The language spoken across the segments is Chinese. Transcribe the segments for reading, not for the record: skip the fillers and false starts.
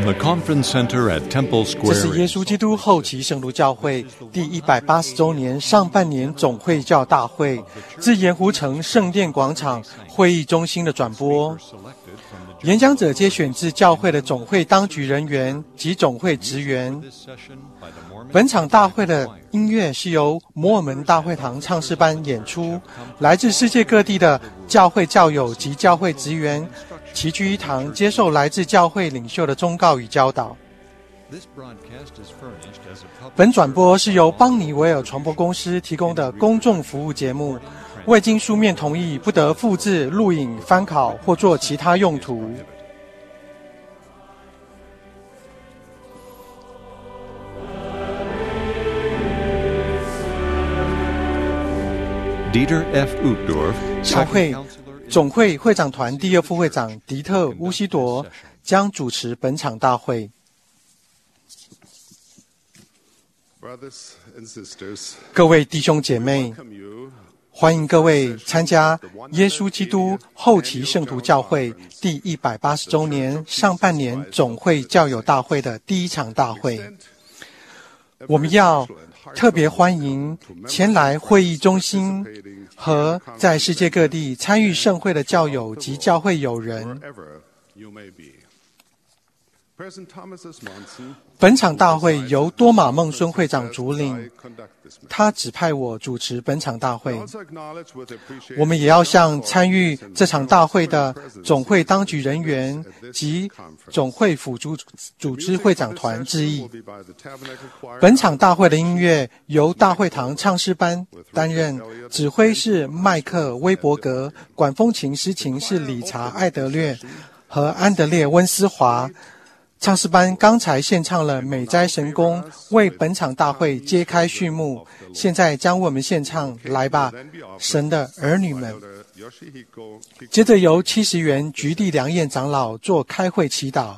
the Conference Center at Temple 这是 Square. 耶稣基督后期圣徒教会第180周年上半年总会教大会，自盐湖城圣殿广场会议中心的转播。演讲者皆选自教会的总会当局人员及总会职员。本场大会的音乐是由摩尔门大会堂唱诗班演出，来自世界各地的教会教友及教会职员齐聚一堂，接受来自教会领袖的忠告与教导。本转播是由邦尼维尔传播公司提供的公众服务节目，未经书面同意，不得复制、录影、翻拷或做其他用途。 Dieter F. Uchtdorf, 教会总会会长团第二副会长迪特·乌西铎将主持本场大会。各位弟兄姐妹，欢迎各位参加耶稣基督后期圣徒教会第180周年上半年总会教友大会的第一场大会。我们要特别欢迎前来会议中心和在世界各地参与盛会的教友及教会友人。本场大会由多马孟孙会长主领，他指派我主持本场大会。我们也要向参与这场大会的总会当局人员及总会辅助组织会长团致意。本场大会的音乐由大会堂唱诗班担任，指挥是麦克·威伯格，管风琴、司琴是理查·艾德略和安德烈·温斯华。唱诗班刚才献唱了美哉神功，为本场大会揭开序幕。现在将为我们献唱来吧，神的儿女们。接着由70元菊地良彦长老做开会祈祷。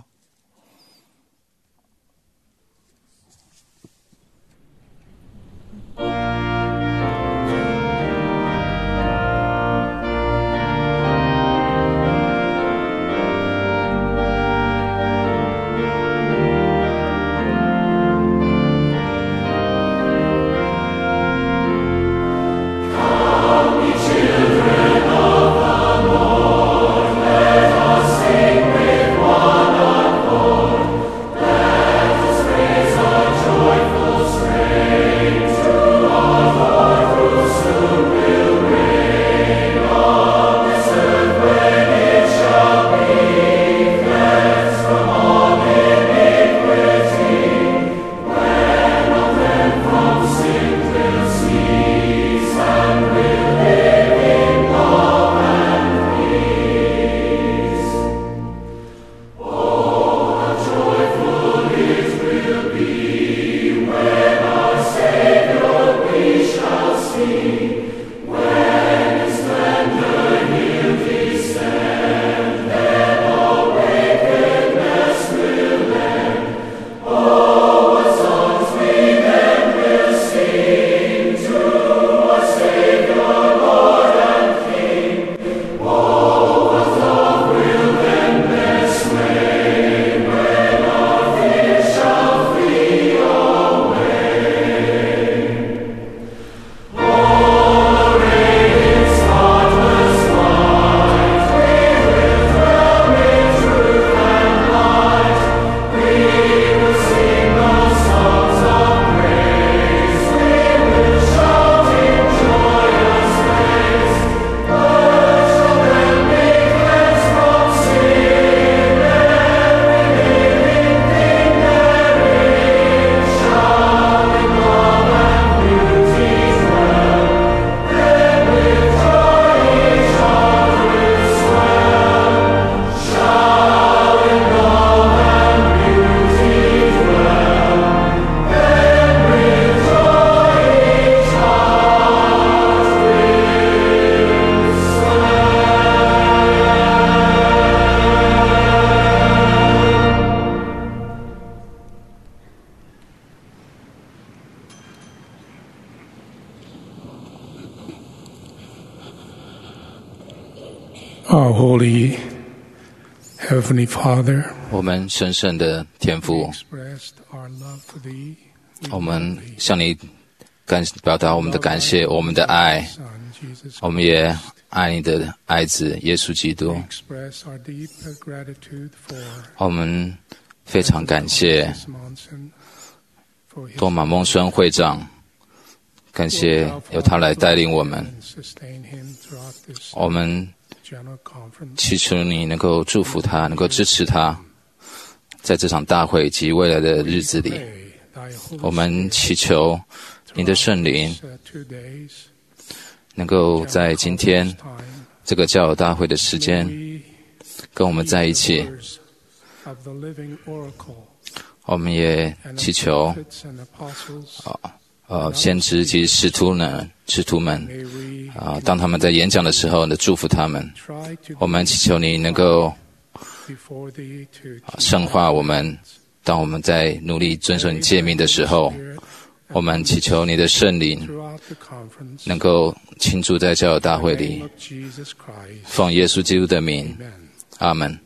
Our holy Heavenly Father, 我们神圣的天父， expressed our love for Thee. 我们向你表达我们的感谢，我们的爱， Son, Jesus, 我们也爱你的爱子耶稣基督。 express our deep gratitude for 我们非常感谢 Monson, for his 多马蒙孙会长，感谢由他来带领我们。 and sustain him throughout this 我们 general conference. 祈求你能够祝福他，能够支持他，在这场大会及未来的日子里， Pray Thy Holy 我们祈求你的圣灵 2 days, 能够在今天 time, 这个教友大会的时间 we 跟我们在一 the 起。 words of the living oracle 我们也 and 祈 the 求 prophets and apostles. 先知及使徒们 May we 当他们在演讲的时候呢，祝福他们。 try to 我们祈求你能够 before Thee to 圣化我们。当我们在努力遵守你诫命的时候，我们祈求你的圣灵 throughout the conference. 能够倾注在教友大会 In the 里 name，of Jesus Christ. 奉耶稣基督的名， Amen. 阿门。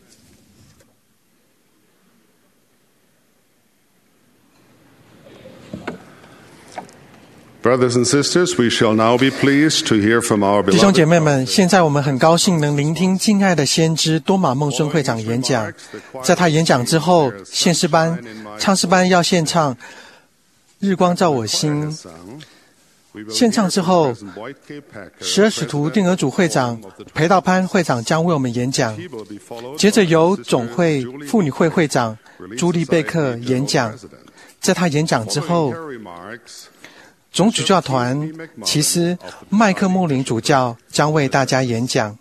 Brothers and sisters, we shall now be pleased to hear from our 弟兄姐 beloved 妹们，现在我们很高兴能聆听敬爱的先知多马孟孙会长演讲。在他演讲之后，献诗班、唱诗班要献唱《日光照我心》。献唱之后，12使徒定额组会长裴道潘会长将为我们演讲，接着由总会妇女会会长朱莉贝克演讲。在他演讲之后，总主教团骑士麦克穆林主教将为大家演讲。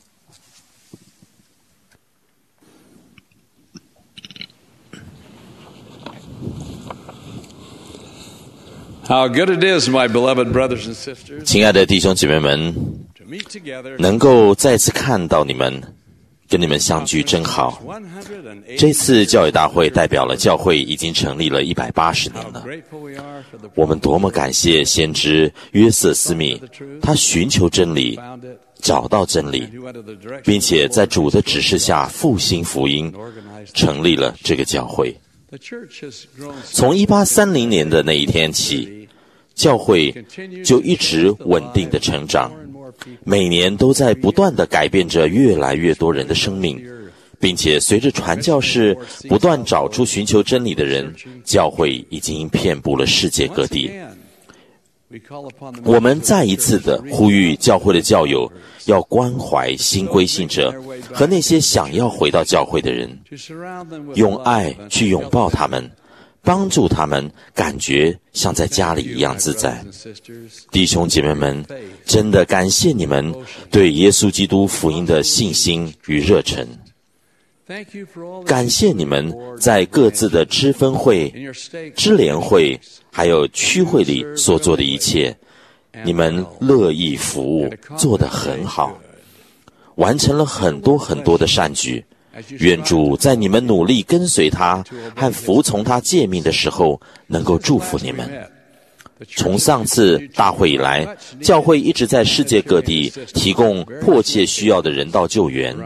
How good it is, my beloved brothers and sisters, 亲爱的弟兄姐妹们， to meet together. 能够再次看到你们，跟你们相聚真好。这次教育大会代表了教会已经成立了180年了。我们多么感谢先知约瑟斯密，他寻求真理，找到真理，并且在主的指示下复兴福音，成立了这个教会。从1830年的那一天起，教会就一直稳定的成长，每年都在不断的改变着越来越多人的生命，并且随着传教士不断找出寻求真理的人，教会已经遍布了世界各地。我们再一次的呼吁教会的教友要关怀新归信者和那些想要回到教会的人，用爱去拥抱他们，帮助他们感觉像在家里一样自在。弟兄姐妹们，真的感谢你们对耶稣基督福音的信心与热忱。感谢你们在各自的支分会、支联会还有区会里所做的一切，你们乐意服务，做得很好，完成了很多很多的善举。愿主在你们努力跟随他和服从他诫命的时候，能够祝福你们。从上次大会以来，教会一直在世界各地提供迫切需要的人道救援。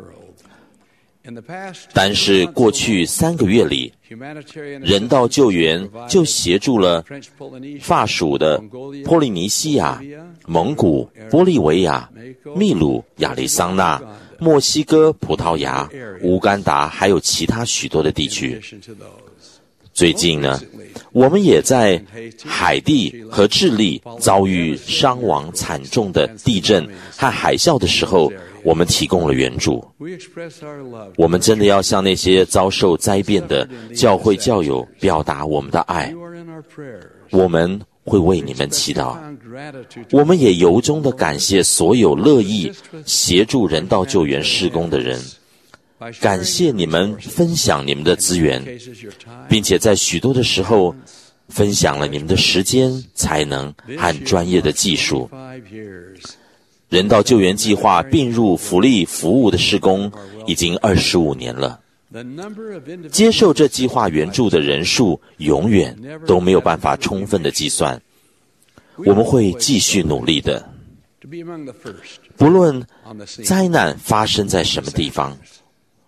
但是过去3个月里，人道救援就协助了法属的波利尼西亚、蒙古、玻利维亚、秘鲁、亚利桑那、墨西哥、葡萄牙、乌干达，还有其他许多的地区。最近呢，我们也在海地和智利遭遇伤亡惨重的地震和海啸的时候，我们提供了援助。我们真的要向那些遭受灾变的教会教友表达我们的爱，我们会为你们祈祷。我们也由衷地感谢所有乐意协助人道救援事工的人，感谢你们分享你们的资源，并且在许多的时候分享了你们的时间、才能和专业的技术。人道救援计划并入福利服务的事工已经25年了。接受这计划援助的人数永远都没有办法充分的计算。我们会继续努力的，不论灾难发生在什么地方，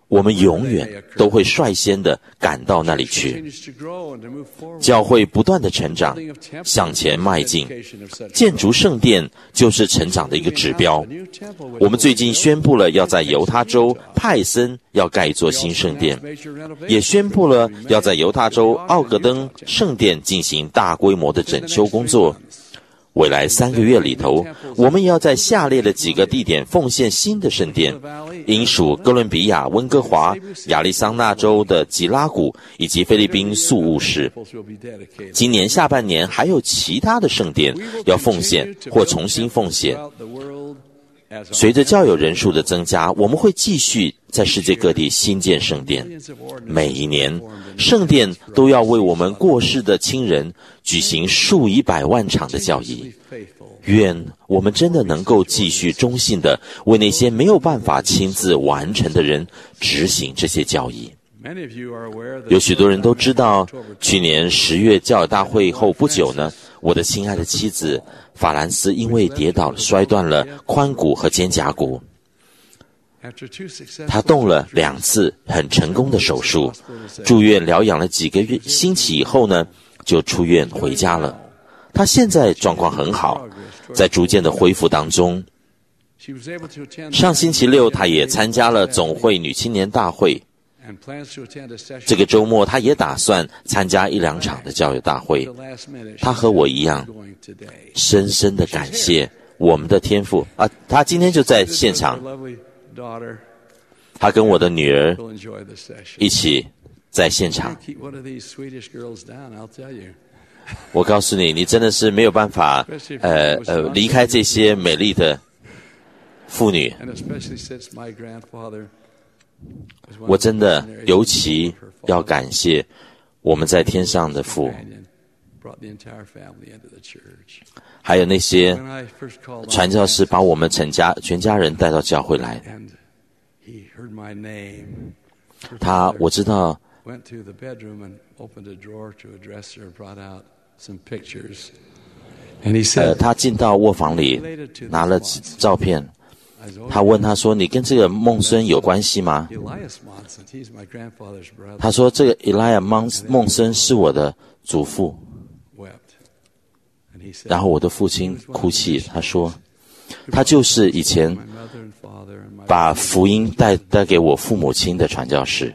我们永远都会率先的赶到那里去。教会不断的成长，向前迈进。建筑圣殿就是成长的一个指标。我们最近宣布了要在犹他州派森要盖一座新圣殿，也宣布了要在犹他州奥格登圣殿进行大规模的整修工作。未来3个月里头，我们也要在下列的几个地点奉献新的圣殿，应属哥伦比亚、温哥华、亚利桑那州的吉拉谷以及菲律宾宿务市。今年下半年还有其他的圣殿要奉献或重新奉献。随着教友人数的增加，我们会继续在世界各地新建圣殿。每一年，圣殿都要为我们过世的亲人举行数以百万场的教义。愿我们真的能够继续忠信的为那些没有办法亲自完成的人执行这些教义。有许多人都知道，去年10月教友大会后不久呢，我的亲爱的妻子法兰斯因为跌倒摔断了髋骨和肩胛骨。他动了2次很成功的手术，住院疗养了几个星期以后呢，就出院回家了。他现在状况很好，在逐渐的恢复当中。上星期6，他也参加了总会女青年大会。这个周末，他也打算参加1-2场的教友大会。他和我一样，深深的感谢我们的天父啊！他今天就在现场，他跟我的女儿一起在现场。我告诉你，你真的是没有办法离开这些美丽的妇女。我真的尤其要感谢我们在天上的父，还有那些传教士把我们全家人带到教会来。我知道他进到卧房里拿了照片，他问他说：“你跟这个孟孙有关系吗？”他说：“这个 Elijah 孟孙是我的祖父。”然后我的父亲哭泣，他说：“他就是以前把福音带给我父母亲的传教士。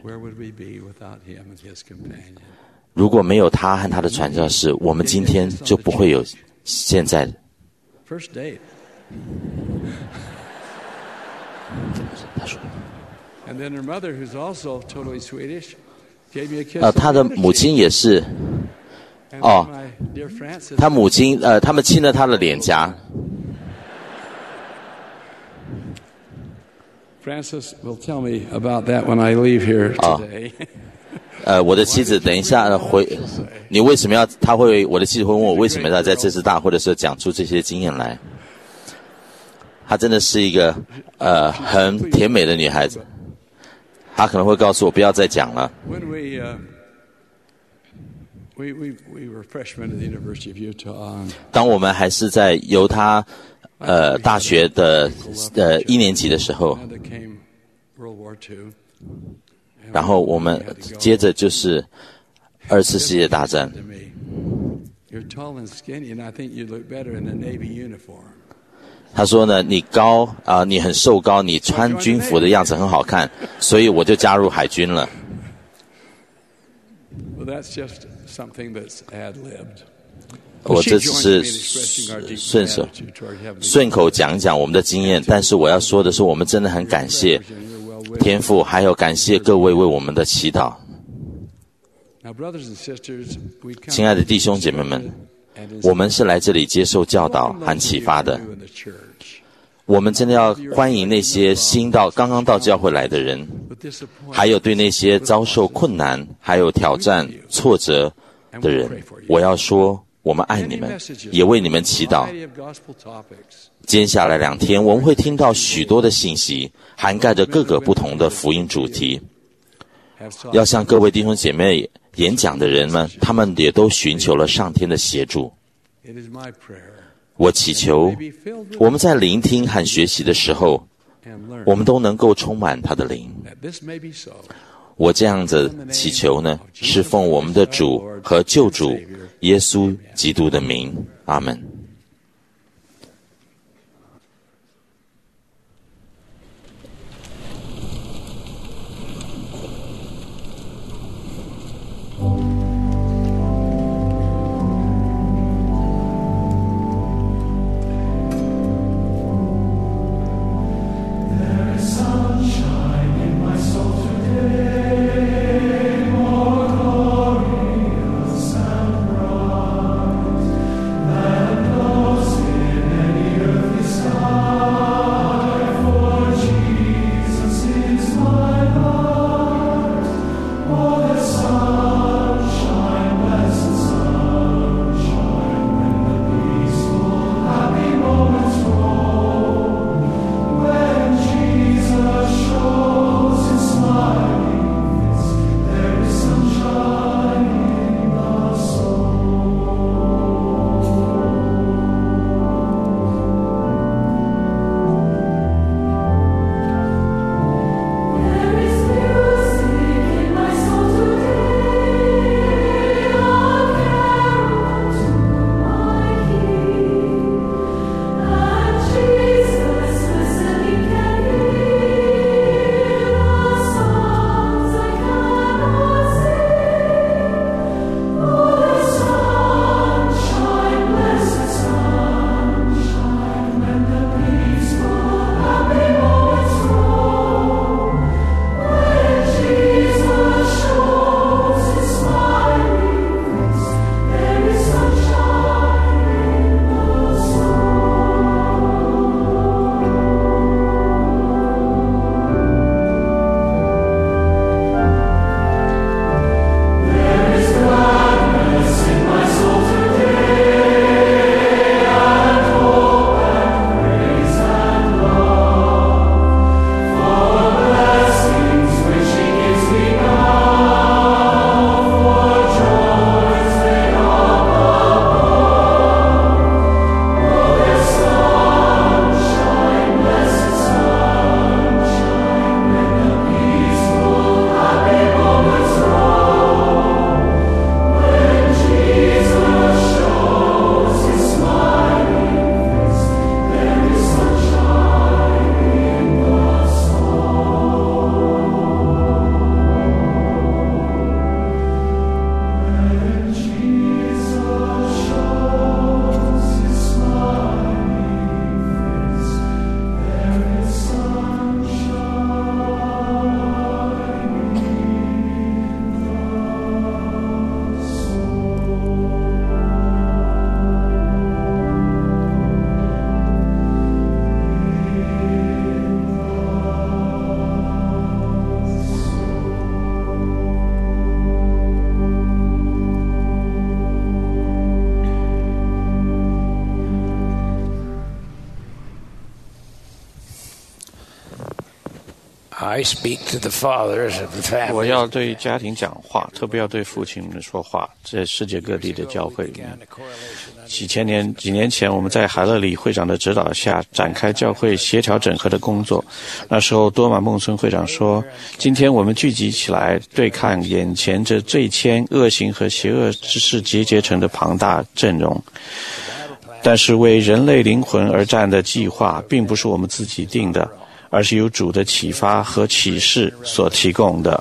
如果没有他和他的传教士，我们今天就不会有现在。”他的母亲也是，他母亲他们亲了他的脸颊。我的妻子等一下你为什么要？我的妻子会问我为什么要在这次大会的时候讲出这些经验来。她真的是一个很甜美的女孩子，她可能会告诉我不要再讲了。当我们还是在犹他大学的1年级的时候，然后我们接着就是2次世界大战。他说呢，你高你很瘦高，你穿军服的样子很好看，所以我就加入海军了。我这只是顺口讲讲我们的经验，但是我要说的是，我们真的很感谢天父，还有感谢各位为我们的祈祷。亲爱的弟兄姐妹们，我们是来这里接受教导和启发的。我们真的要欢迎那些刚刚到教会来的人，还有对那些遭受困难还有挑战挫折的人，我要说我们爱你们，也为你们祈祷。接下来2天我们会听到许多的信息，涵盖着各个不同的福音主题。要向各位弟兄姐妹演讲的人们，他们也都寻求了上天的协助。我祈求我们在聆听和学习的时候， 我们都能够充满他的灵。我这样子祈求呢，是奉我们的主和救主耶稣基督的名，阿们。 我要对家庭讲话，特别要对父亲们说话。在世界各地的教会里面，几年前，我们在海勒里会长的指导下展开教会协调整合的工作。那时候，多马孟孙会长说：“今天我们聚集起来，对抗眼前这罪愆、恶行和邪恶之事集结成的庞大阵容。但是，为人类灵魂而战的计划，并不是我们自己定的。”而是由主的启发和启示所提供的。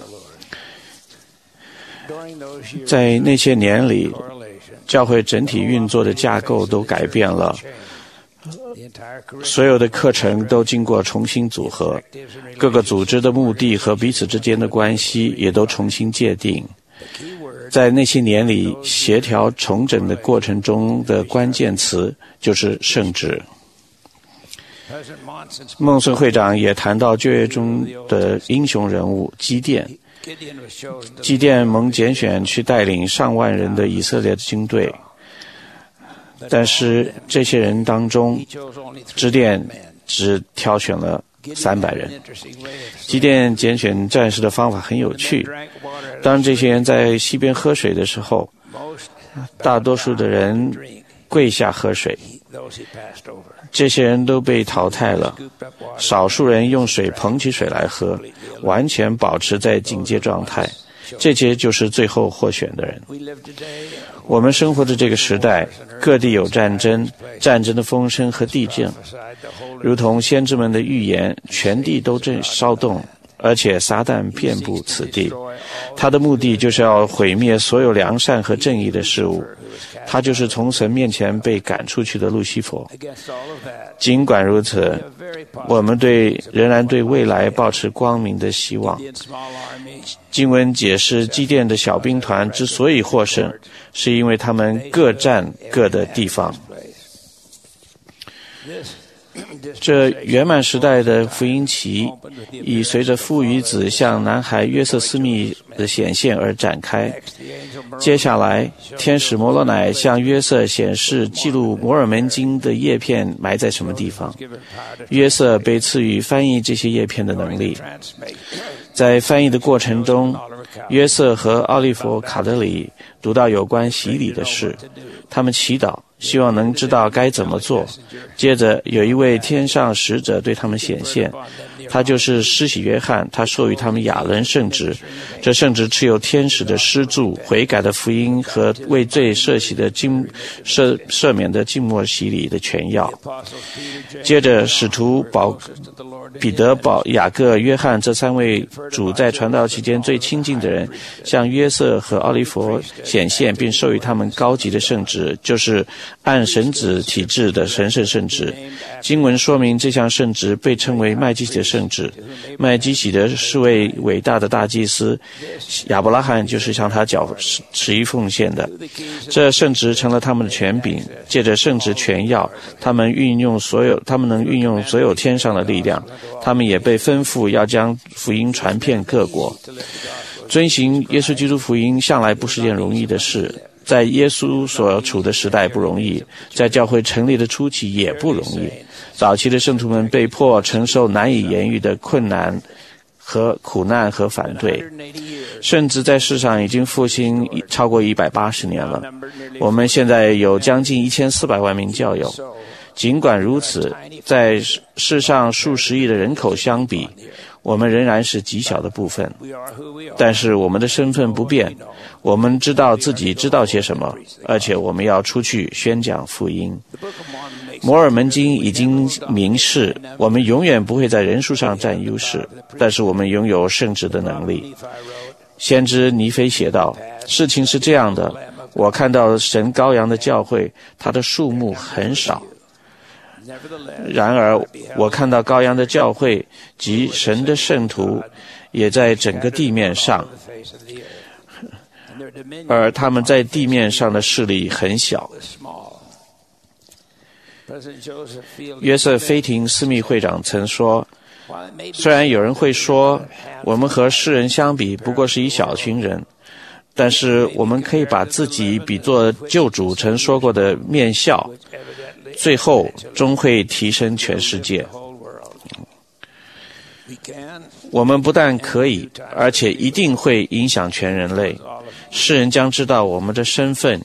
在那些年里，教会整体运作的架构都改变了，所有的课程都经过重新组合，各个组织的目的和彼此之间的关系也都重新界定。在那些年里，协调重整的过程中的关键词就是圣职。孟孙会长也谈到旧约中的英雄人物基甸。基甸蒙拣选去带领上万人的以色列的军队，但是这些人当中，基甸只挑选了300人。基甸拣选战士的方法很有趣。当这些人在溪边喝水的时候，大多数的人跪下喝水， 这些人都被淘汰了，少数人用水捧起水来喝，完全保持在警戒状态。这些就是最后获选的人。我们生活的这个时代，各地有战争，战争的风声和地震，如同先知们的预言，全地都正骚动，而且撒旦遍布此地。他的目的就是要毁灭所有良善和正义的事物。他就是从神面前被赶出去的路西弗。尽管如此，我们仍然对未来抱持光明的希望。经文解释基甸的小兵团之所以获胜，是因为他们各占各的地方。这圆满时代的福音期已随着父与子向男孩约瑟斯密的显现而展开。接下来，天使摩罗乃向约瑟显示记录摩尔门经的叶片埋在什么地方。约瑟被赐予翻译这些叶片的能力。在翻译的过程中，约瑟和奥利弗·卡德里读到有关洗礼的事，他们祈祷，希望能知道该怎么做。接着有一位天上使者对他们显现，他就是施洗约翰，他授予他们亚伦圣职。这圣职持有天使的施助、悔改的福音和为罪赦洗的赦免的浸没洗礼的全要。接着使徒彼得、雅各、约翰这三位主在传道期间最亲近的人，向约瑟和奥利弗显现，并授予他们高级的圣职，就是按神子体制的神圣圣职。经文说明这项圣职被称为麦基洗德圣职。麦基洗德是位伟大的大祭司，亚伯拉罕就是向他缴十一奉献的。这圣职成了他们的权柄，借着圣职全要，他们能运用所有天上的力量。他们也被吩咐要将福音传遍各国。遵行耶稣基督福音向来不是件容易的事，在耶稣所处的时代不容易，在教会成立的初期也不容易。早期的圣徒们被迫承受难以言喻的困难和苦难和反对，甚至在世上已经复兴超过180年了。我们现在有将近1400万名教友。尽管如此，在世上数十亿的人口相比，我们仍然是极小的部分。但是我们的身份不变，我们知道自己知道些什么，而且我们要出去宣讲福音。摩尔门经已经明示，我们永远不会在人数上占优势，但是我们拥有圣职的能力。先知尼腓写道，事情是这样的，我看到神羔羊的教会，它的数目很少。然而我看到羔羊的教会及神的圣徒也在整个地面上，而他们在地面上的势力很小。约瑟菲廷斯密会长曾说，虽然有人会说我们和世人相比不过是一小群人，但是我们可以把自己比作救主曾说过的面笑，最后终会提升全世界。我们不但可以，而且一定会影响全人类。世人将知道我们的身份，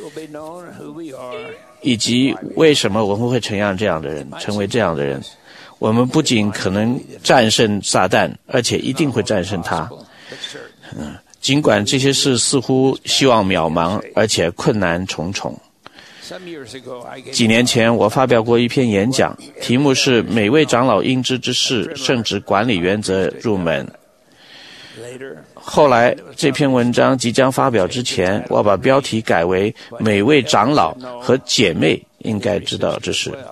以及为什么我们会成为这样的人。我们不仅可能战胜撒旦，而且一定会战胜他。尽管这些事似乎希望渺茫，而且困难重重。几年前我发表过一篇演讲，题目是每位长老应知之事，圣职管理原则入门。后来这篇文章即将发表之前，我把标题改为每位长老和姐妹应该知道之事。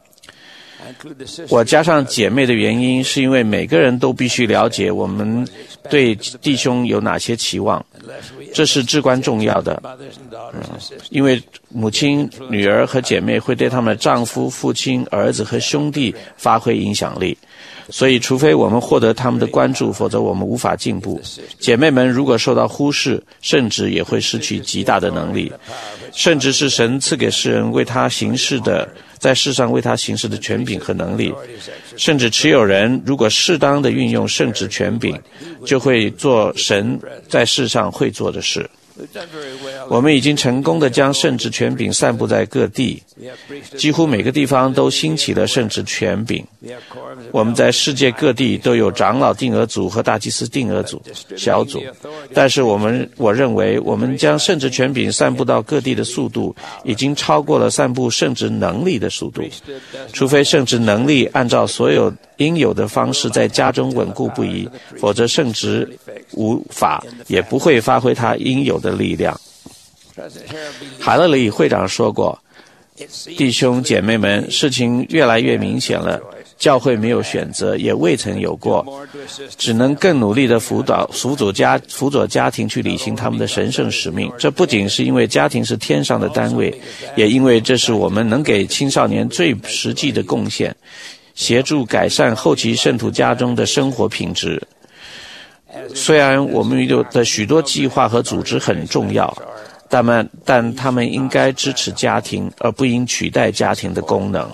我加上姐妹的原因是因为每个人都必须了解我们对弟兄有哪些期望，这是至关重要的。因为母亲、女儿和姐妹会对他们的丈夫、父亲、儿子和兄弟发挥影响力，所以除非我们获得他们的关注，否则我们无法进步。姐妹们如果受到忽视，圣职也会失去极大的能力。圣职是神赐给世人为他行事的，在世上为他行事的权柄和能力。甚至持有人如果适当的运用圣职权柄，就会做神在世上会做的事。 我们已经成功地将圣职权柄散布在各地，几乎每个地方都兴起了圣职权柄。我们在世界各地都有长老定额组和大祭司定额组小组，但是我认为我们将圣职权柄散布到各地的速度已经超过了散布圣职能力的速度。除非圣职能力按照所有应有的方式在家中稳固不移，否则圣职无法也不会发挥它应有的力量。海勒里会长说过，弟兄姐妹们，事情越来越明显了，教会没有选择，也未曾有过，只能更努力地辅佐家庭去履行他们的神圣使命。这不仅是因为家庭是天上的单位，也因为这是我们能给青少年最实际的贡献，协助改善后期圣徒家中的生活品质。虽然我们的许多计划和组织很重要，但他们应该支持家庭，而不应取代家庭的功能。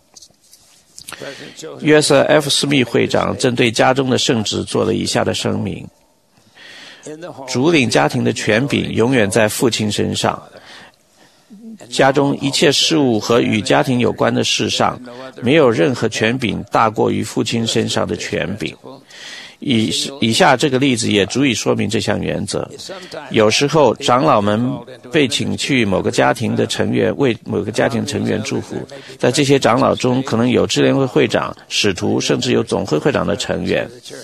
约瑟 F. 斯密会长针对家中的圣职做了以下的声明：主领家庭的权柄永远在父亲身上，家中一切事务和与家庭有关的事上，没有任何权柄大过于父亲身上的权柄。以下这个例子也足以说明这项原则。有时候长老们被请去某个家庭的成员为某个家庭成员祝福，在这些长老中可能有支联会会长、使徒，甚至有总会会长的成员。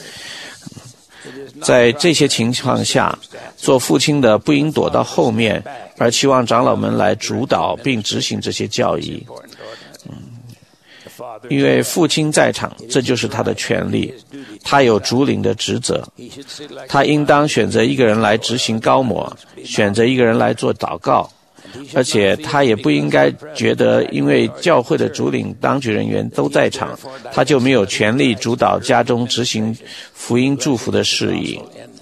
在这些情况下，做父亲的不应躲到后面，而期望长老们来主导并执行这些教义。因为父亲在场，这就是他的权利，他有主领的职责，他应当选择一个人来执行高摩，选择一个人来做祷告，而且他也不应该觉得因为教会的主领当局人员都在场，他就没有权利主导家中执行福音祝福的事宜。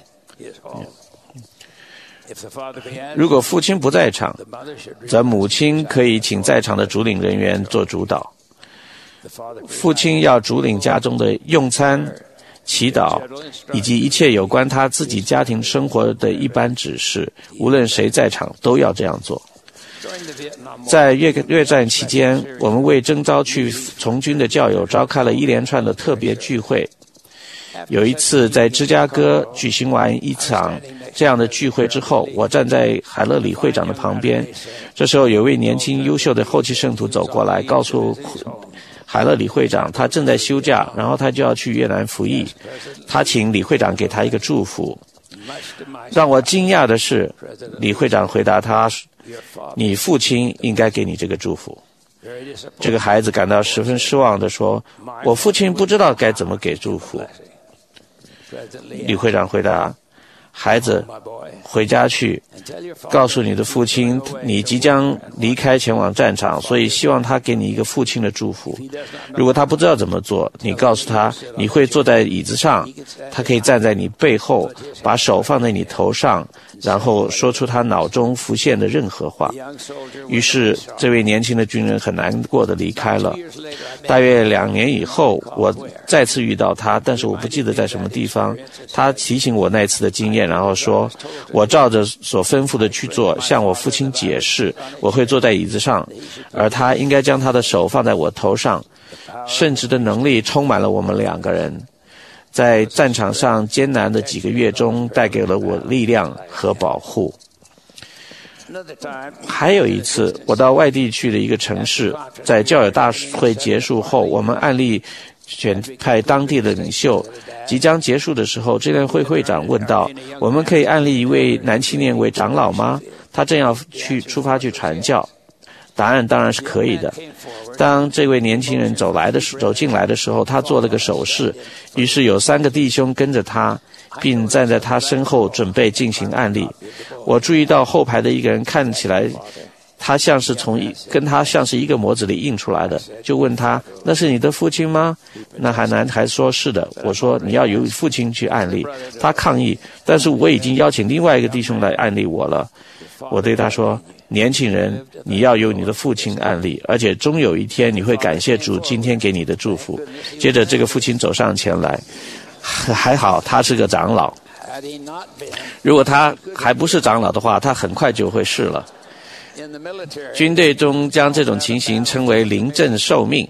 如果父亲不在场，则母亲可以请在场的主领人员做主导。父亲要主领家中的用餐、祈祷以及一切有关他自己家庭生活的一般指示，无论谁在场都要这样做。在越战期间，我们为征召去从军的教友召开了一连串的特别聚会。有一次在芝加哥举行完一场这样的聚会之后，我站在海勒里会长的旁边，这时候有位年轻优秀的后期圣徒走过来，告诉海勒里会长他正在休假，然后他就要去越南服役，他请李会长给他一个祝福。让我惊讶的是，李会长回答他，你父亲应该给你这个祝福。这个孩子感到十分失望地说，我父亲不知道该怎么给祝福。李会长回答，孩子，回家去，告诉你的父亲，你即将离开前往战场，所以希望他给你一个父亲的祝福。如果他不知道怎么做，你告诉他，你会坐在椅子上，他可以站在你背后，把手放在你头上，然后说出他脑中浮现的任何话。于是这位年轻的军人很难过地离开了。大约2年以后，我再次遇到他，但是我不记得在什么地方。他提醒我那次的经验，然后说，我照着所吩咐的去做，向我父亲解释，我会坐在椅子上，而他应该将他的手放在我头上。圣职的能力充满了我们2个人，在战场上艰难的几个月中，带给了我力量和保护。还有一次，我到外地去的一个城市，在教友大会结束后，我们按例选派当地的领袖。即将结束的时候，支联会会长问道，我们可以按立一位男青年为长老吗？他正要出发去传教。答案当然是可以的。当这位年轻人走进来的时候，他做了个手势，于是有3个弟兄跟着他，并站在他身后准备进行按立。我注意到后排的一个人看起来他跟他像是一个模子里印出来的，就问他，那是你的父亲吗？那男孩说是的。我说你要由父亲去按立。他抗议，但是我已经邀请另外一个弟兄来按立我了。我对他说，年轻人，你要由你的父亲按立，而且终有一天你会感谢主今天给你的祝福。接着这个父亲走上前来，还好他是个长老。 如果他还不是长老的话，他很快就会是了。军队中将这种情形称为临阵受命。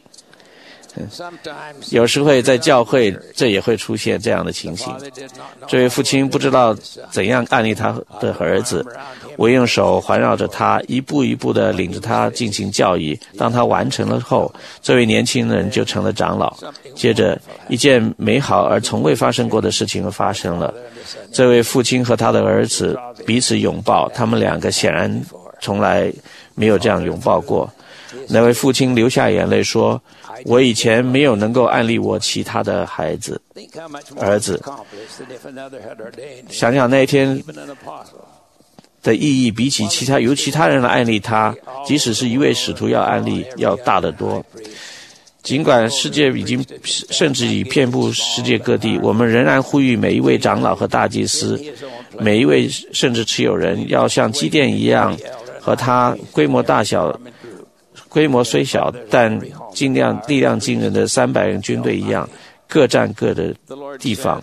有时会在教会，这也会出现这样的情形。这位父亲不知道怎样安利他的儿子，我用手环绕着他，一步一步地领着他进行教育。当他完成了后，这位年轻人就成了长老。接着，一件美好而从未发生过的事情发生了。这位父亲和他的儿子彼此拥抱，他们两个显然从来没有这样拥抱过。那位父亲流下眼泪说，我以前没有能够安利我其他的儿子。想想那一天的意义，比起由其他人来安利他，即使是一位使徒要安利，要大得多。尽管世界甚至已遍布世界各地，我们仍然呼吁每一位长老和大祭司，每一位甚至持有人，要像基甸一样，和他规模虽小，但力量惊人的300人军队一样，各占各的地方。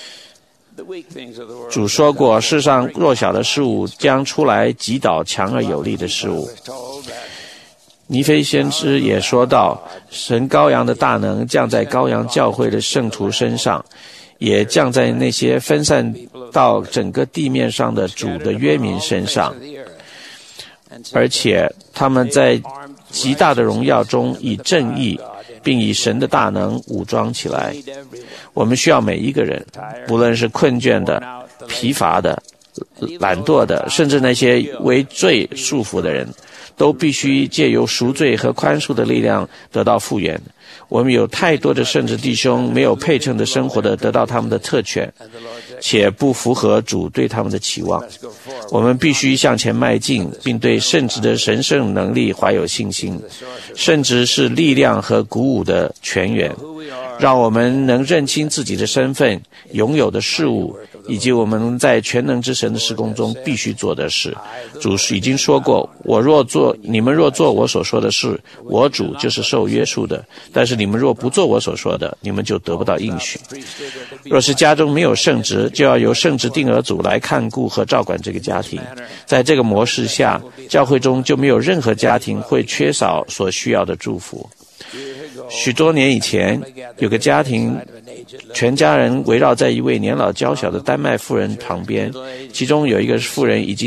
主说过，世上弱小的事物将出来击倒强而有力的事物。尼非先知也说到，神羔羊的大能降在羔羊教会的圣徒身上，也降在那些分散到整个地面上的主的约民身上，而且他们在极大的荣耀中以正义并以神的大能武装起来。我们需要每一个人，不论是困倦的、疲乏的、懒惰的，甚至那些为罪束缚的人，都必须借由赎罪和宽恕的力量得到复原。我们有太多的圣职弟兄没有配称的生活的得到他们的特权，且不符合主对他们的期望。我们必须向前迈进，并对圣职的神圣能力怀有信心。圣职是力量和鼓舞的泉源，让我们能认清自己的身份、拥有的事物，以及我们在全能之神的事工中必须做的事。主已经说过，你们若做我所说的事，我主就是受约束的，但是你们若不做我所说的，你们就得不到应许。若是家中没有圣职，就要由圣职定额组来看顾和照管这个家庭。在这个模式下，教会中就没有任何家庭会缺少所需要的祝福。许多年以前，有个家庭，全家人围绕在一位年老娇小的丹麦妇人旁边，其中有一个妇人已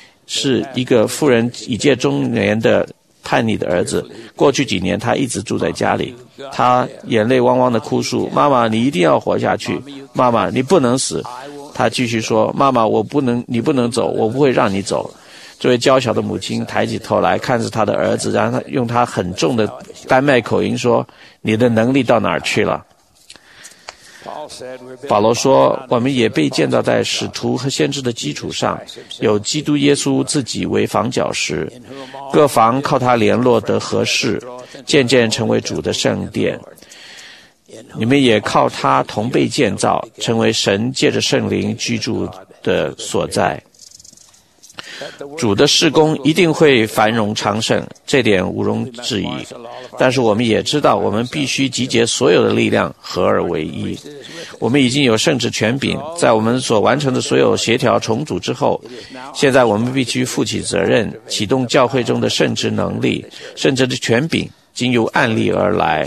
届中年的叛逆的儿子。过去几年他一直住在家里，他眼泪汪汪地哭诉，妈妈，你一定要活下去，妈妈，你不能死。他继续说，妈妈，你不能走，我不会让你走。这位娇小的母亲抬起头来看着他的儿子，然后用他很重的丹麦口音说，你的能力到哪儿去了？保罗说，我们也被建造在使徒和先知的基础上，有基督耶稣自己为房角石，各房靠他联络得合适，渐渐成为主的圣殿。你们也靠他同被建造，成为神借着圣灵居住的所在。主的事工一定会繁荣昌盛，这点毋庸置疑。但是我们也知道，我们必须集结所有的力量，合而为一。我们已经有圣职权柄，在我们所完成的所有协调重组之后，现在我们必须负起责任，启动教会中的圣职能力。圣职的权柄经由案例而来，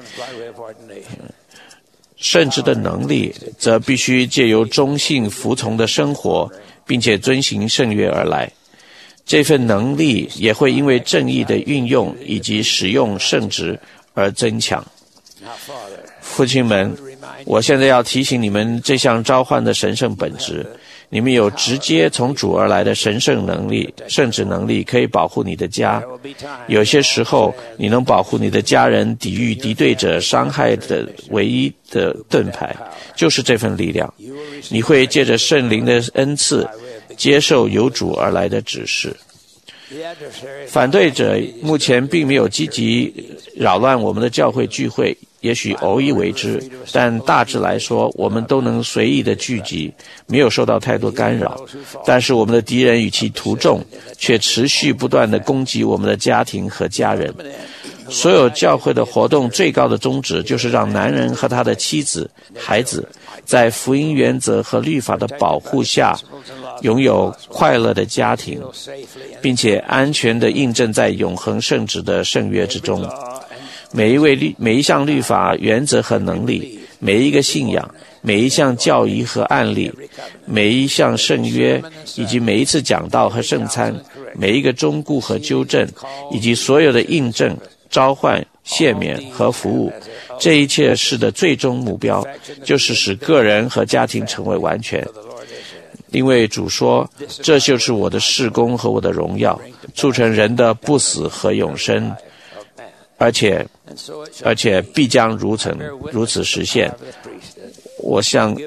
圣职的能力则必须借由忠信服从的生活，并且遵行圣约而来。这份能力也会因为正义的运用以及使用圣职而增强。父亲们，我现在要提醒你们这项召唤的神圣本质。你们有直接从主而来的神圣能力、圣职能力，可以保护你的家。有些时候，你能保护你的家人抵御敌对者伤害的唯一的盾牌，就是这份力量。你会借着圣灵的恩赐，接受由主而来的指示。反对者目前并没有积极扰乱我们的教会聚会，也许偶一为之，但大致来说，我们都能随意的聚集，没有受到太多干扰。但是我们的敌人与其徒众，却持续不断地攻击我们的家庭和家人。所有教会的活动最高的宗旨，就是让男人和他的妻子、孩子在福音原则和律法的保护下，拥有快乐的家庭，并且安全地印证在永恒圣旨的圣约之中。每一项律法、原则和能力，每一个信仰，每一项教义和案例，每一项圣约，以及每一次讲道和圣餐，每一个忠告和纠正，以及所有的印证、召唤、赦免和服务，这一切事的最终目标，就是使个人和家庭成为完全。因为主说，这就是我的事工和我的荣耀，促成人的不死和永生，而且必将如此实现。我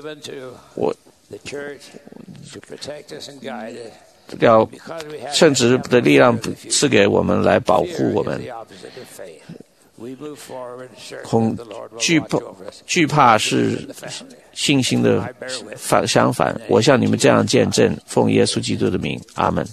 要圣旨的力量赐给我们来保护我们。惧怕是信心的相反。我向你们这样见证，奉耶稣基督的名，阿们。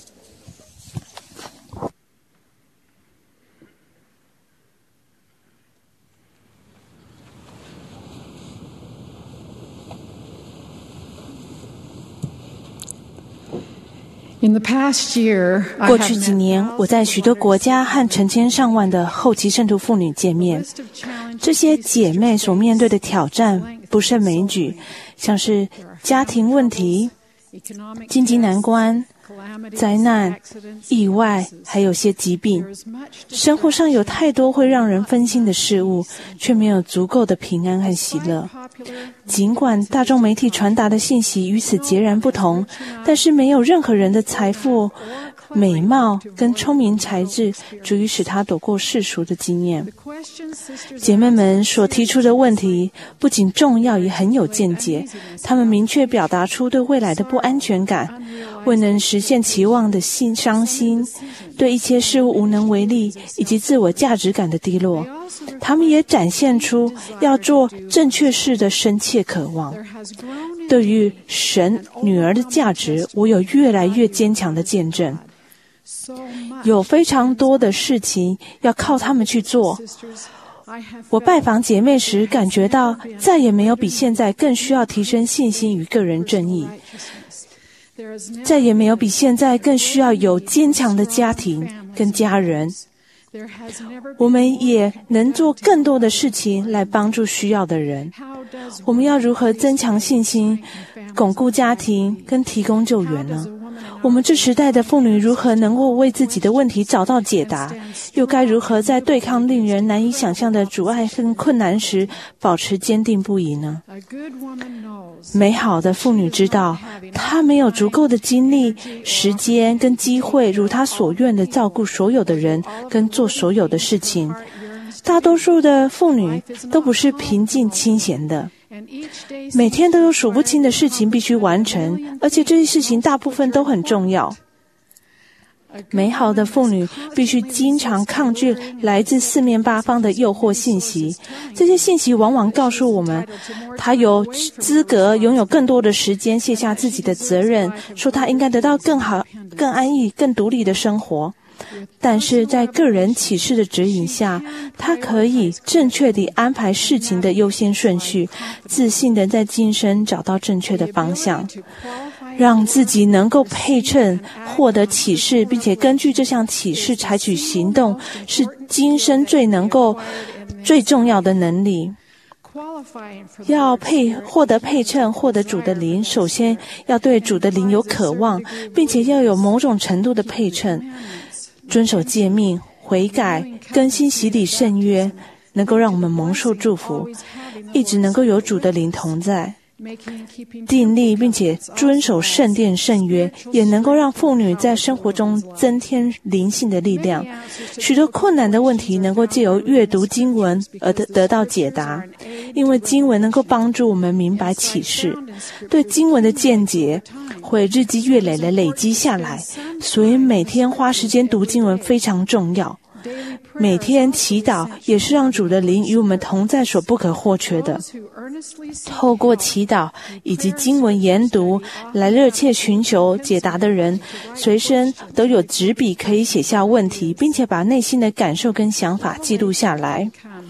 过去几年，我在许多国家和成千上万的后期圣徒妇女见面，这些姐妹所面对的挑战不胜枚举，像是家庭问题、经济难关、灾难、意外，还有些疾病。生活上有太多会让人分心的事物，却没有足够的平安和喜乐。尽管大众媒体传达的信息与此截然不同，但是没有任何人的财富、美貌跟聪明才智足以使他躲过世俗的经验。姐妹们所提出的问题不仅重要，也很有见解。她们明确表达出对未来的不安全感，未能实现期望的伤心，对一切事物无能为力，以及自我价值感的低落。她们也展现出要做正确事的深切渴望。对于神女儿的价值，我有越来越坚强的见证。有非常多的事情要靠她们去做。我拜访姐妹时感觉到，再也没有比现在更需要提升信心与个人正义，再也没有比现在更需要有坚强的家庭跟家人。我们也能做更多的事情来帮助需要的人。我们要如何增强信心、巩固家庭跟提供救援呢？我们这时代的妇女如何能够为自己的问题找到解答？又该如何在对抗令人难以想象的阻碍跟困难时保持坚定不移呢？美好的妇女知道，她没有足够的精力、时间跟机会如她所愿的照顾所有的人跟做所有的事情。大多数的妇女都不是平静清闲的，每天都有数不清的事情必须完成，而且这些事情大部分都很重要。美好的妇女必须经常抗拒来自四面八方的诱惑信息，这些信息往往告诉我们，她有资格拥有更多的时间，卸下自己的责任，说她应该得到更好、更安逸、更独立的生活。但是在个人启示的指引下，他可以正确地安排事情的优先顺序，自信地在今生找到正确的方向，让自己能够配称获得启示，并且根据这项启示采取行动，是今生最重要的能力。要获得配称，获得主的灵，首先要对主的灵有渴望，并且要有某种程度的配称，遵守诫命、悔改、更新洗礼圣约，能够让我们蒙受祝福，一直能够有主的灵同在。订立并且遵守圣殿圣约，也能够让妇女在生活中增添灵性的力量。许多困难的问题能够借由阅读经文而得到解答，因为经文能够帮助我们明白启示。对经文的见解会日积月累的累积下来，所以每天花时间读经文非常重要。每天祈祷也是让主的灵与我们同在所不可或缺的。透过祈祷以及经文研读来热切寻求解答的人，随身都有纸笔可以写下问题，并且把内心的感受跟想法记录下来。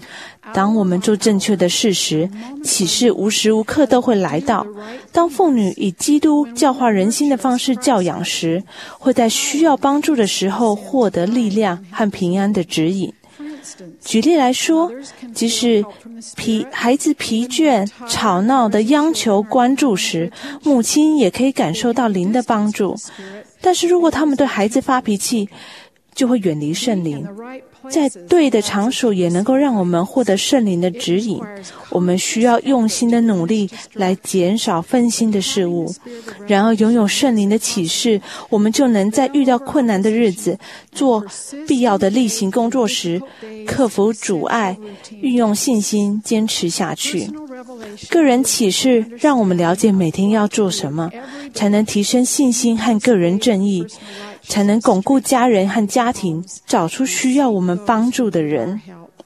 当我们做正确的事时，启示无时无刻都会来到。当妇女以基督教化人心的方式教养时，会在需要帮助的时候获得力量和平安的指引。举例来说，即使孩子疲倦、吵闹的央求关注时，母亲也可以感受到灵的帮助。但是如果他们对孩子发脾气，就会远离圣灵。在对的场所也能够让我们获得圣灵的指引。我们需要用心的努力来减少分心的事物。然而拥有圣灵的启示，我们就能在遇到困难的日子，做必要的例行工作时，克服阻碍，运用信心坚持下去。个人启示让我们了解每天要做什么，才能提升信心和个人正义，才能巩固家人和家庭，找出需要我们帮助的人。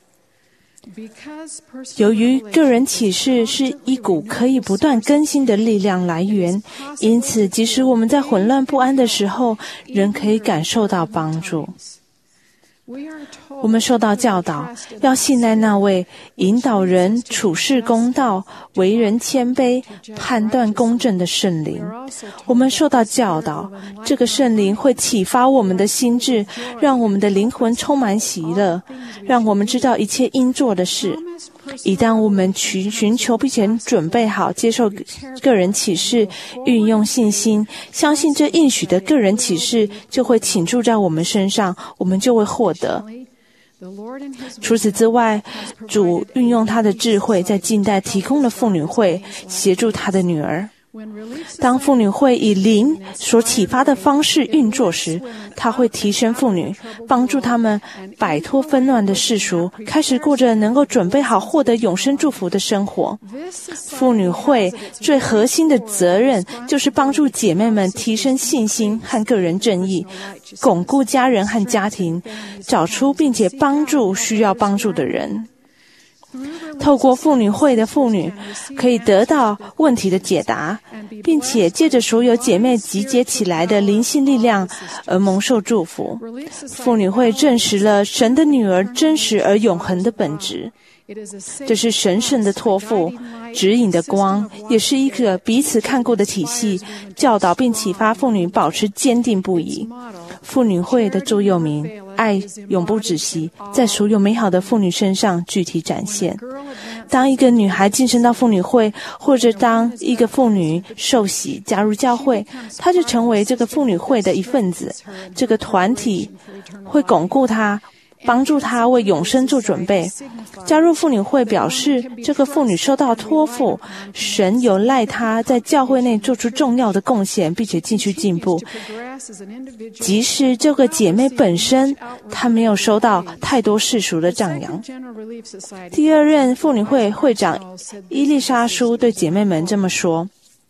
由于个人启示是一股可以不断更新的力量来源，因此即使我们在混乱不安的时候，仍可以感受到帮助。我们受到教导，要信赖那位引导人处事公道、为人谦卑、判断公正的圣灵。我们受到教导，这个圣灵会启发我们的心智，让我们的灵魂充满喜乐，让我们知道一切应做的事。一旦我们寻求并且准备好接受个人启示，运用信心，相信这应许的个人启示就会倾注在我们身上，我们就会获得。除此之外，主运用他的智慧，在近代提供了妇女会，协助他的女儿。当妇女会以灵所启发的方式运作时，它会提升妇女，帮助她们摆脱纷乱的世俗，开始过着能够准备好获得永生祝福的生活。妇女会最核心的责任就是帮助姐妹们提升信心和个人正义，巩固家人和家庭，找出并且帮助需要帮助的人。透过妇女会的妇女可以得到问题的解答，并且借着所有姐妹集结起来的灵性力量而蒙受祝福。妇女会证实了神的女儿真实而永恒的本质。这是神圣的托付，指引的光，也是一个彼此看顾的体系，教导并启发妇女保持坚定不移。妇女会的座右铭，爱永不止息，在所有美好的妇女身上具体展现。当一个女孩晋升到妇女会，或者当一个妇女受洗加入教会，她就成为这个妇女会的一份子。这个团体会巩固她，帮助她为永生做准备。加入妇女会表示这个妇女受到托付，神有赖她在教会内做出重要的贡献，并且继续进步。即使这个姐妹本身她没有收到太多世俗的赞扬。第二任妇女会会长伊丽莎书对姐妹们这么说：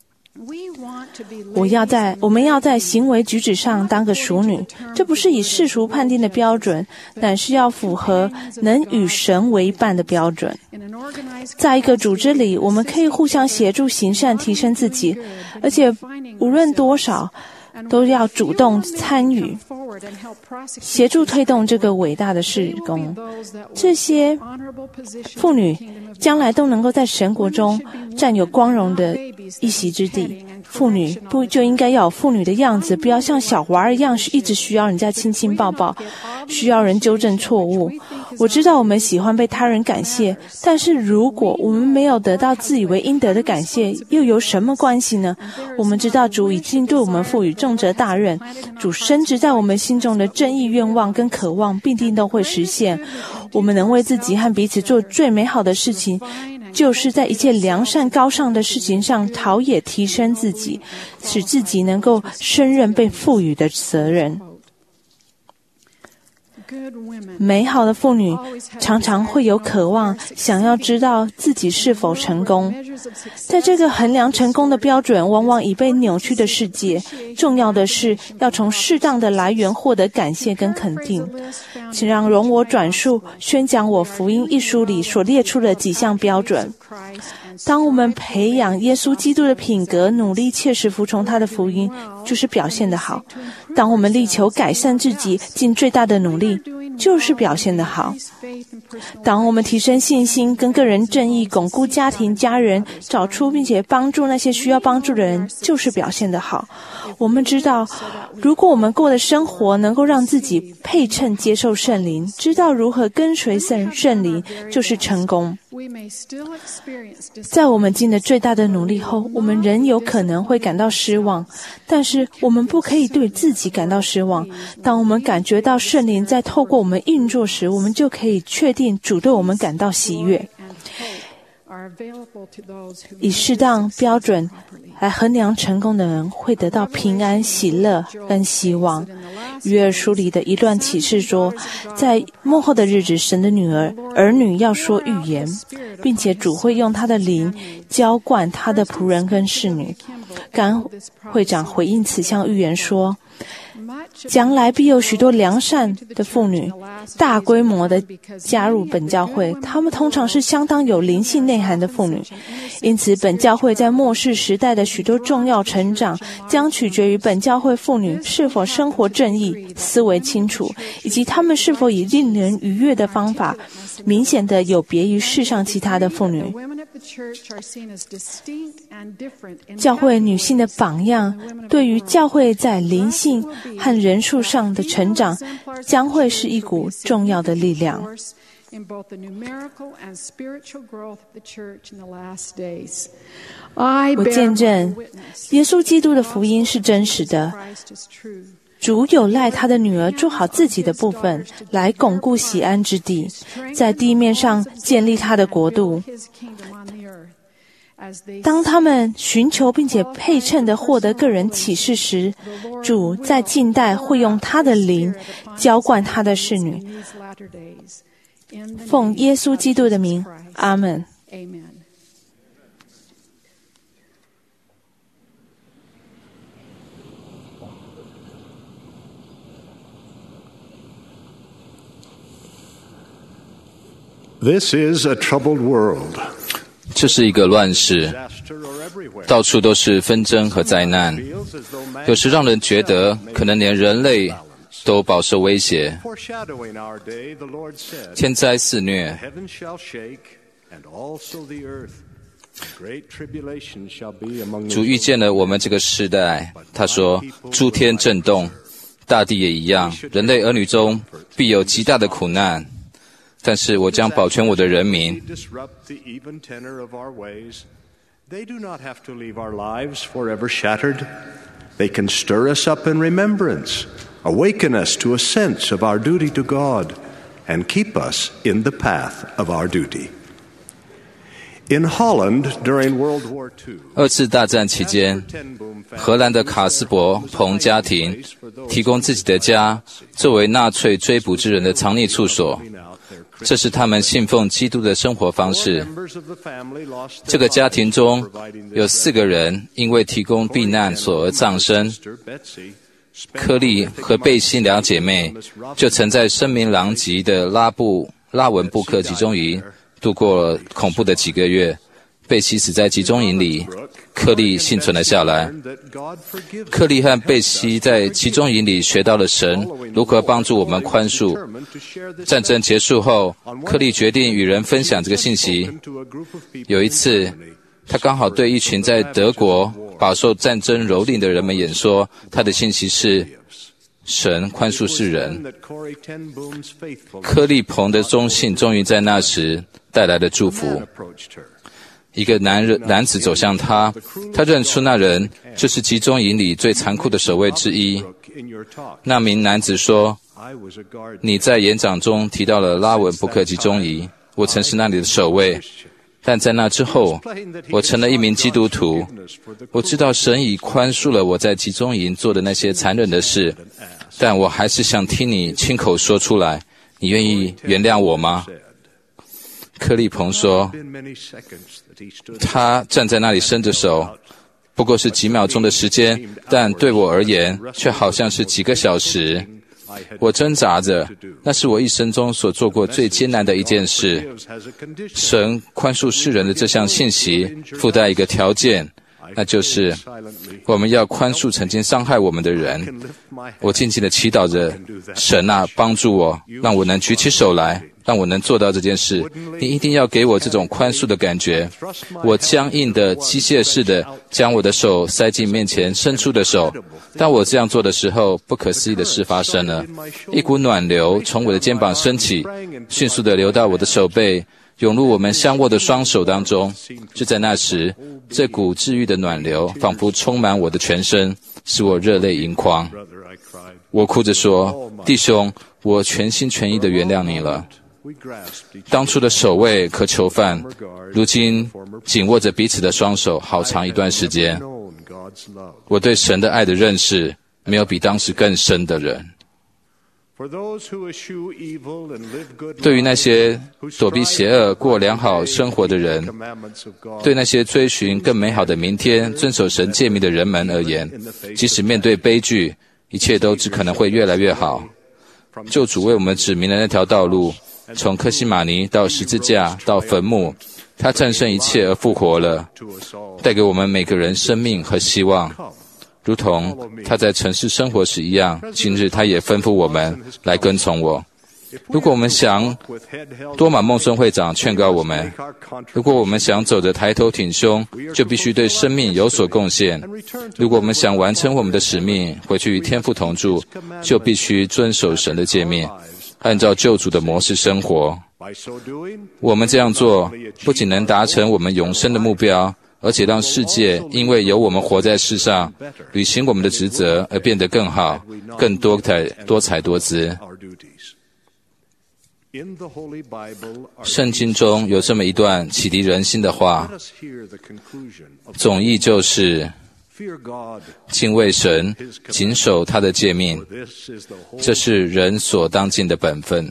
我们要在行为举止上当个淑女，这不是以世俗判定的标准，但是要符合能与神为伴的标准。在一个组织里，我们可以互相协助行善，提升自己，而且无论多少都要主动参与，协助推动这个伟大的事工。这些妇女将来都能够在神国中占有光荣的一席之地。妇女不就应该要有妇女的样子，不要像小娃儿一样一直需要人家亲亲抱抱，需要人纠正错误。我知道我们喜欢被他人感谢，但是如果我们没有得到自以为应得的感谢，又有什么关系呢？我们知道主已经对我们赋予重责大任，主深知在我们心中的正义愿望跟渴望必定都会实现。我们能为自己和彼此做最美好的事情，就是在一切良善高尚的事情上陶冶提升自己，使自己能够胜任被赋予的责任。美好的妇女常常会有渴望，想要知道自己是否成功。在这个衡量成功的标准往往已被扭曲的世界，重要的是要从适当的来源获得感谢跟肯定。请容我转述宣讲我福音一书里所列出的几项标准。当我们培养耶稣基督的品格，努力切实服从他的福音，就是表现得好。当我们力求改善自己，尽最大的努力，就是表现得好。 当我们提升信心，跟个人正义，巩固家庭、家人，找出并且帮助那些需要帮助的人，就是表现得好。我们知道，如果我们过的生活能够让自己配称接受圣灵，知道如何跟随圣灵，就是成功。在我们尽了最大的努力后，我们仍有可能会感到失望，但是我们不可以对自己感到失望。当我们感觉到圣灵在透过我们运作时，我们就可以确定主对我们感到喜悦。以适当标准来衡量成功的人会得到平安、喜乐跟希望。约珥书里的一段启示说，在末后的日子，神的儿女要说预言，并且主会用他的灵浇灌他的仆人跟侍女。甘会长回应此项预言说，将来必有许多良善的妇女大规模的加入本教会，她们通常是相当有灵性内涵的妇女。因此本教会在末世时代的许多重要成长将取决于本教会妇女是否生活正义、思维清楚，以及她们是否以令人愉悦的方法明显的有别于世上其他的妇女。教会女性的榜样对于教会在灵性和人数上的成长将会是一股重要的力量。我见证耶稣基督的福音是真实的，主有赖他的女儿做好自己的部分，来巩固锡安之地，在地面上建立他的国度。当他们寻求并且配称地获得个人启示时，主在近代会用他的灵浇灌他的侍女。奉耶稣基督的名，阿们。 This is a troubled world. 这是一个乱世，到处都是纷争和灾难，有时让人觉得可能连人类都饱受威胁。天灾肆虐，主预见了我们这个时代，他说诸天震动，大地也一样，人类儿女中必有极大的苦难，但是我将保全我的人民。 They do not have to leave our lives forever shattered. They can stir us up in remembrance, awaken us to a sense of our duty to God, and keep us in the path of our duty. In Holland, during World War II, 二次大战期间，荷兰的卡斯伯彭家庭提供自己的家作为纳粹追捕之人的藏匿处所。这是他们信奉基督的生活方式。这个家庭中有4个人因为提供避难所而丧生。柯利和贝西2姐妹就曾在声名狼藉的拉文布克集中营度过了恐怖的几个月。贝西死在集中营里，柯利幸存了下来。柯利和贝西在集中营里学到了神如何帮助我们宽恕。战争结束后，柯利决定与人分享这个信息。有一次，他刚好对一群在德国饱受战争蹂躏的人们演说，他的信息是神宽恕世人。柯利彭的忠信终于在那时带来了祝福。一个男子走向他，他认出那人就是集中营里最残酷的守卫之一。那名男子说，你在演讲中提到了拉文布克集中营，我曾是那里的守卫，但在那之后，我成了一名基督徒。我知道神已宽恕了我在集中营做的那些残忍的事，但我还是想听你亲口说出来，你愿意原谅我吗？柯利彭说，他站在那里伸着手，不过是几秒钟的时间，但对我而言却好像是几个小时。我挣扎着，那是我一生中所做过最艰难的一件事。神宽恕世人的这项信息附带一个条件， 那就是我们要宽恕曾经伤害我们的人。我静静地祈祷着，神啊，帮助我，让我能举起手来，让我能做到这件事。你一定要给我这种宽恕的感觉。我僵硬的、机械式的将我的手塞进面前伸出的手。当我这样做的时候，不可思议的事发生了。一股暖流从我的肩膀升起，迅速地流到我的手背，涌入我们相握的双手当中。就在那时，这股治愈的暖流仿佛充满我的全身，使我热泪盈眶。我哭着说：弟兄，我全心全意地原谅你了。当初的守卫和囚犯，如今紧握着彼此的双手好长一段时间。我对神的爱的认识，没有比当时更深的人。对于那些躲避邪恶、过良好生活的人，对那些追寻更美好的明天、遵守神诫命的人们而言，即使面对悲剧，一切都只可能会越来越好。救主为我们指明了那条道路，从客西马尼到十字架到坟墓，他战胜一切而复活了，带给我们每个人生命和希望。如同他在城市生活时一样，今日他也吩咐我们来跟从我。如果我们想，多马孟孙会长劝告我们，如果我们想走着抬头挺胸，就必须对生命有所贡献。如果我们想完成我们的使命，回去与天父同住，就必须遵守神的诫命，按照救主的模式生活。我们这样做，不仅能达成我们永生的目标，而且让世界因为有我们活在世上，履行我们的职责而变得更好，更多彩多姿。圣经中有这么一段启迪人心的话，总意就是敬畏神，谨守他的诫命，这是人所当尽的本分。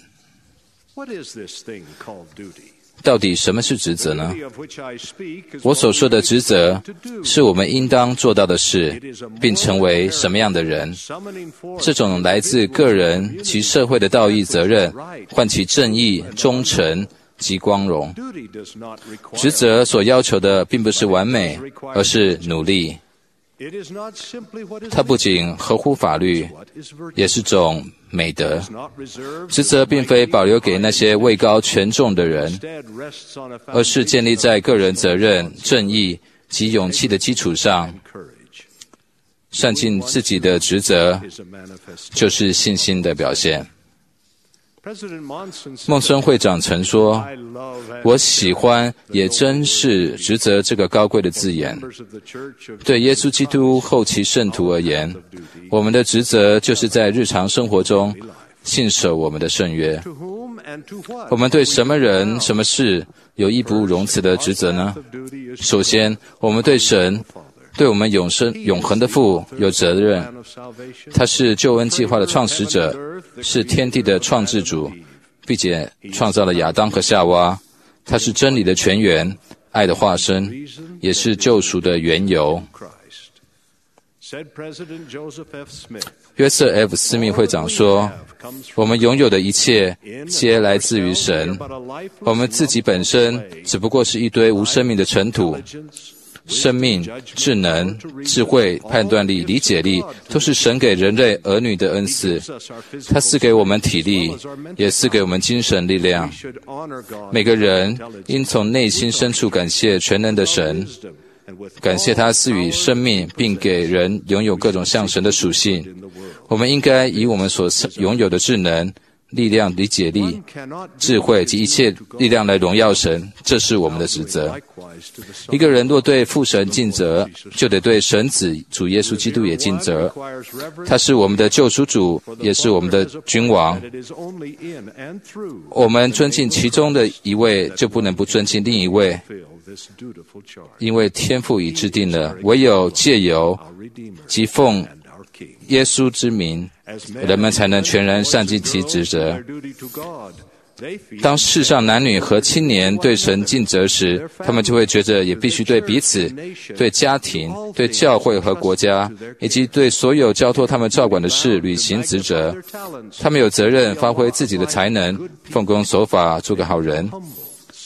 到底什么是职责呢？我所说的职责，是我们应当做到的事，并成为什么样的人。这种来自个人及社会的道义责任，唤起正义、忠诚及光荣。职责所要求的并不是完美，而是努力。它不仅合乎法律，也是种美德。职责并非保留给那些位高权重的人，而是建立在个人责任、正义及勇气的基础上。善尽自己的职责，就是信心的表现。孟孙会长曾说：我喜欢也珍视职责这个高贵的字眼。对耶稣基督后期圣徒而言，我们的职责就是在日常生活中信守我们的圣约。我们对什么人、什么事有义不容辞的职责呢？首先，我们对神，对我们永恒的父有责任。他是救恩计划的创始者，是天地的创制主，并且创造了亚当和夏娃。他是真理的泉源，爱的化身，也是救赎的缘由。约瑟 F. 斯密会长说：我们拥有的一切皆来自于神，我们自己本身只不过是一堆无生命的尘土。生命、智能、智慧、判断力、理解力，都是神给人类儿女的恩赐。他赐给我们体力，也赐给我们精神力量。每个人应从内心深处感谢全能的神，感谢他赐予生命，并给人拥有各种像神的属性。我们应该以我们所拥有的智能、力量、理解力、智慧及一切力量来荣耀神，这是我们的职责。一个人若对父神尽责，就得对神子主耶稣基督也尽责。他是我们的救赎主，也是我们的君王。我们尊敬其中的一位，就不能不尊敬另一位，因为天父已制定了，唯有借由即奉耶稣之名，人们才能全然善尽其职责。当世上男女和青年对神尽责时，他们就会觉得也必须对彼此、对家庭、对教会和国家，以及对所有交托他们照管的事履行职责。他们有责任发挥自己的才能，奉公守法，做个好人。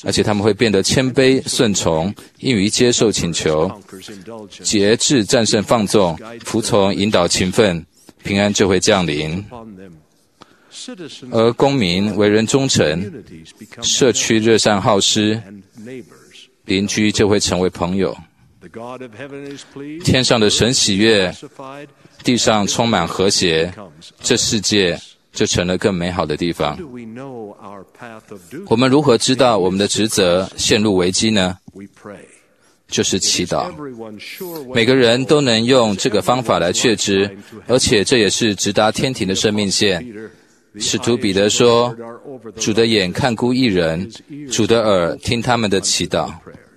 而且他们会变得谦卑顺从，易于接受请求，节制战胜放纵，服从引导勤奋，平安就会降临。而公民为人忠诚，社区热善好施，邻居就会成为朋友。天上的神喜悦，地上充满和谐，这世界就成了更美好的地方。我们如何知道我们的职责陷入危机呢？就是祈祷。每个人都能用这个方法来确知，而且这也是直达天庭的生命线。使徒彼得说，主的眼看顾义人，主的耳听他们的祈祷。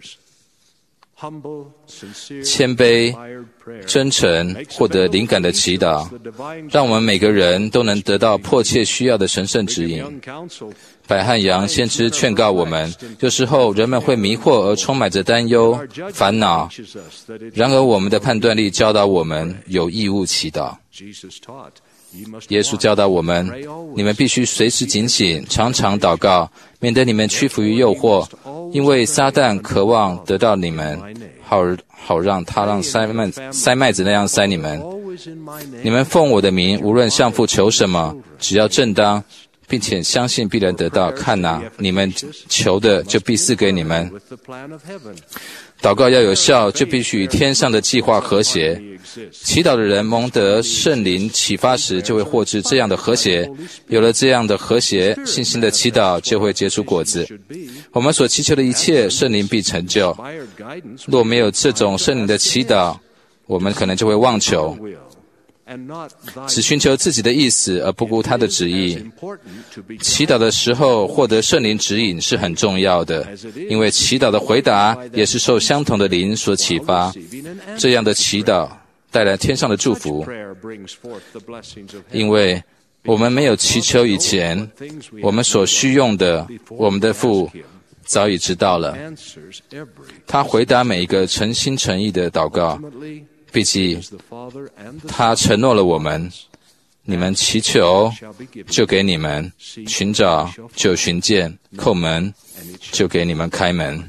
谦卑、真诚，获得灵感的祈祷，让我们每个人都能得到迫切需要的神圣指引。百汉扬先知劝告我们，有时候人们会迷惑而充满着担忧、烦恼，然而我们的判断力教导我们有义务祈祷。耶稣教导我们，你们必须随时警醒，常常祷告，免得你们屈服于诱惑，因为撒旦渴望得到你们，好让他让塞麦子那样塞你们。你们奉我的名，无论向父求什么，只要正当，并且相信必然得到。看哪，你们求的就必赐给你们。祷告要有效，就必须与天上的计划和谐。祈祷的人蒙得圣灵启发时，就会获知这样的和谐。有了这样的和谐，信心的祈祷就会结出果子。我们所祈求的一切，圣灵必成就。若没有这种圣灵的祈祷，我们可能就会妄求，只寻求自己的意思，而不顾他的旨意。祈祷的时候获得圣灵指引是很重要的，因为祈祷的回答也是受相同的灵所启发。这样的祈祷带来天上的祝福，因为我们没有祈求以前，我们所需用的，我们的父早已知道了。他回答每一个诚心诚意的祷告，毕竟他承诺了我们，你们祈求就给你们，寻找就寻见，叩门就给你们开门。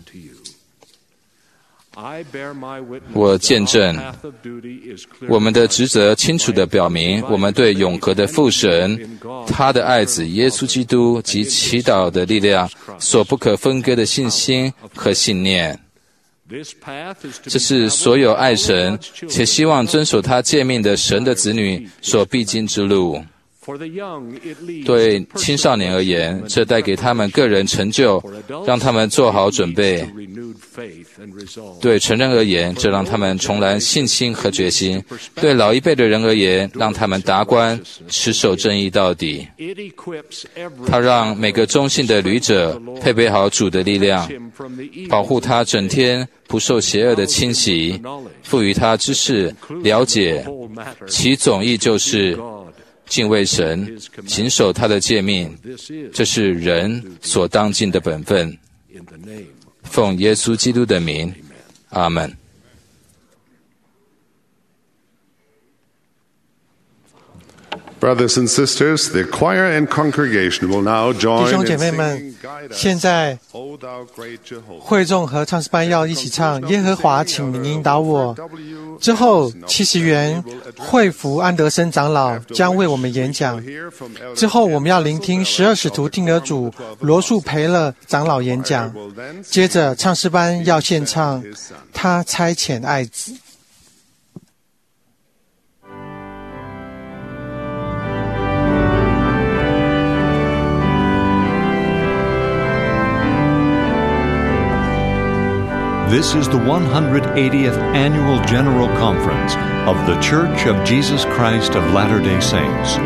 我见证我们的职责清楚地表明我们对永和的父神，他的爱子耶稣基督及祈祷的力量所不可分割的信心和信念。这是所有爱神且希望遵守他诫命的神的子女所必经之路。对青少年而言，这带给他们个人成就，让他们做好准备；对成人而言，这让他们重燃信心和决心；对老一辈的人而言，让他们达观，持守正义到底。他让每个忠信的旅者配备好主的力量，保护他整天不受邪恶的侵袭，赋予他知识了解，其总意就是敬畏神，谨守他的诫命，这是人所当尽的本分。奉耶稣基督的名，阿们。 Brothers and sisters, the choir and congregation will now 弟 join 兄姐 in 妹们， singing 现在 O thou great Jehovah. 会众和唱诗班要一起唱耶和华请你引导我。之后70元惠福安德森长老将为我们演讲。之后我们要聆听12使徒听得主罗素培勒长老演讲。接着唱诗班要献唱他差遣爱子。 This is the 180th Annual General Conference of The Church of Jesus Christ of Latter-day Saints.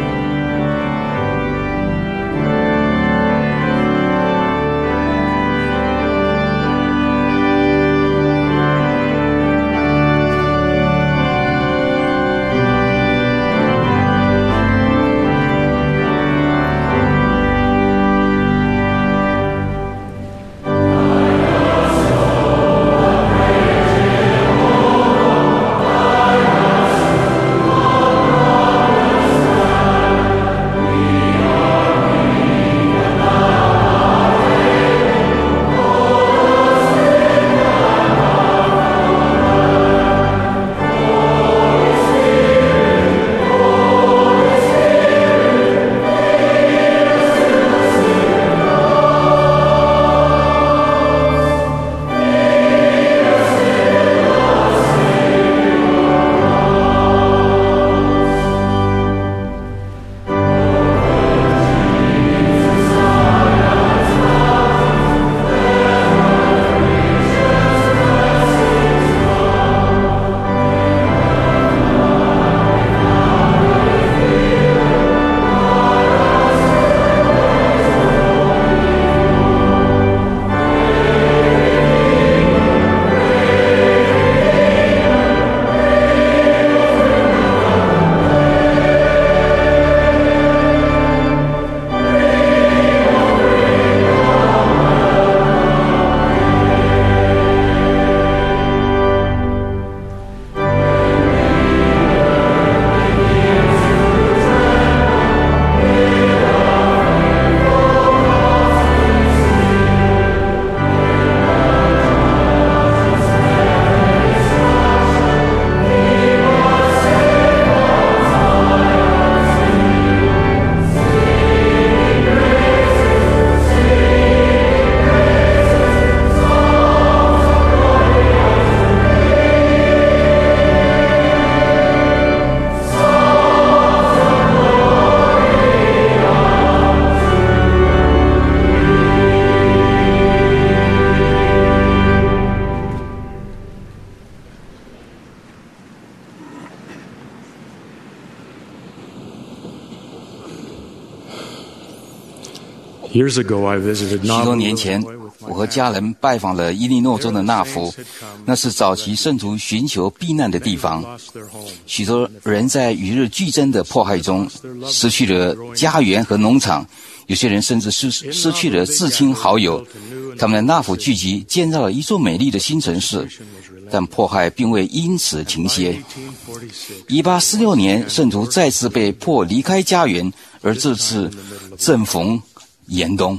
许多年前，我和家人拜访了伊利诺州的纳福，那是早期圣徒寻求避难的地方。许多人在与日俱增的迫害中失去了家园和农场，有些人甚至失去了至亲好友。他们在纳福聚集，建造了一座美丽的新城市，但迫害并未因此停歇。1846年，圣徒再次被迫离开家园，而这次正逢严冬。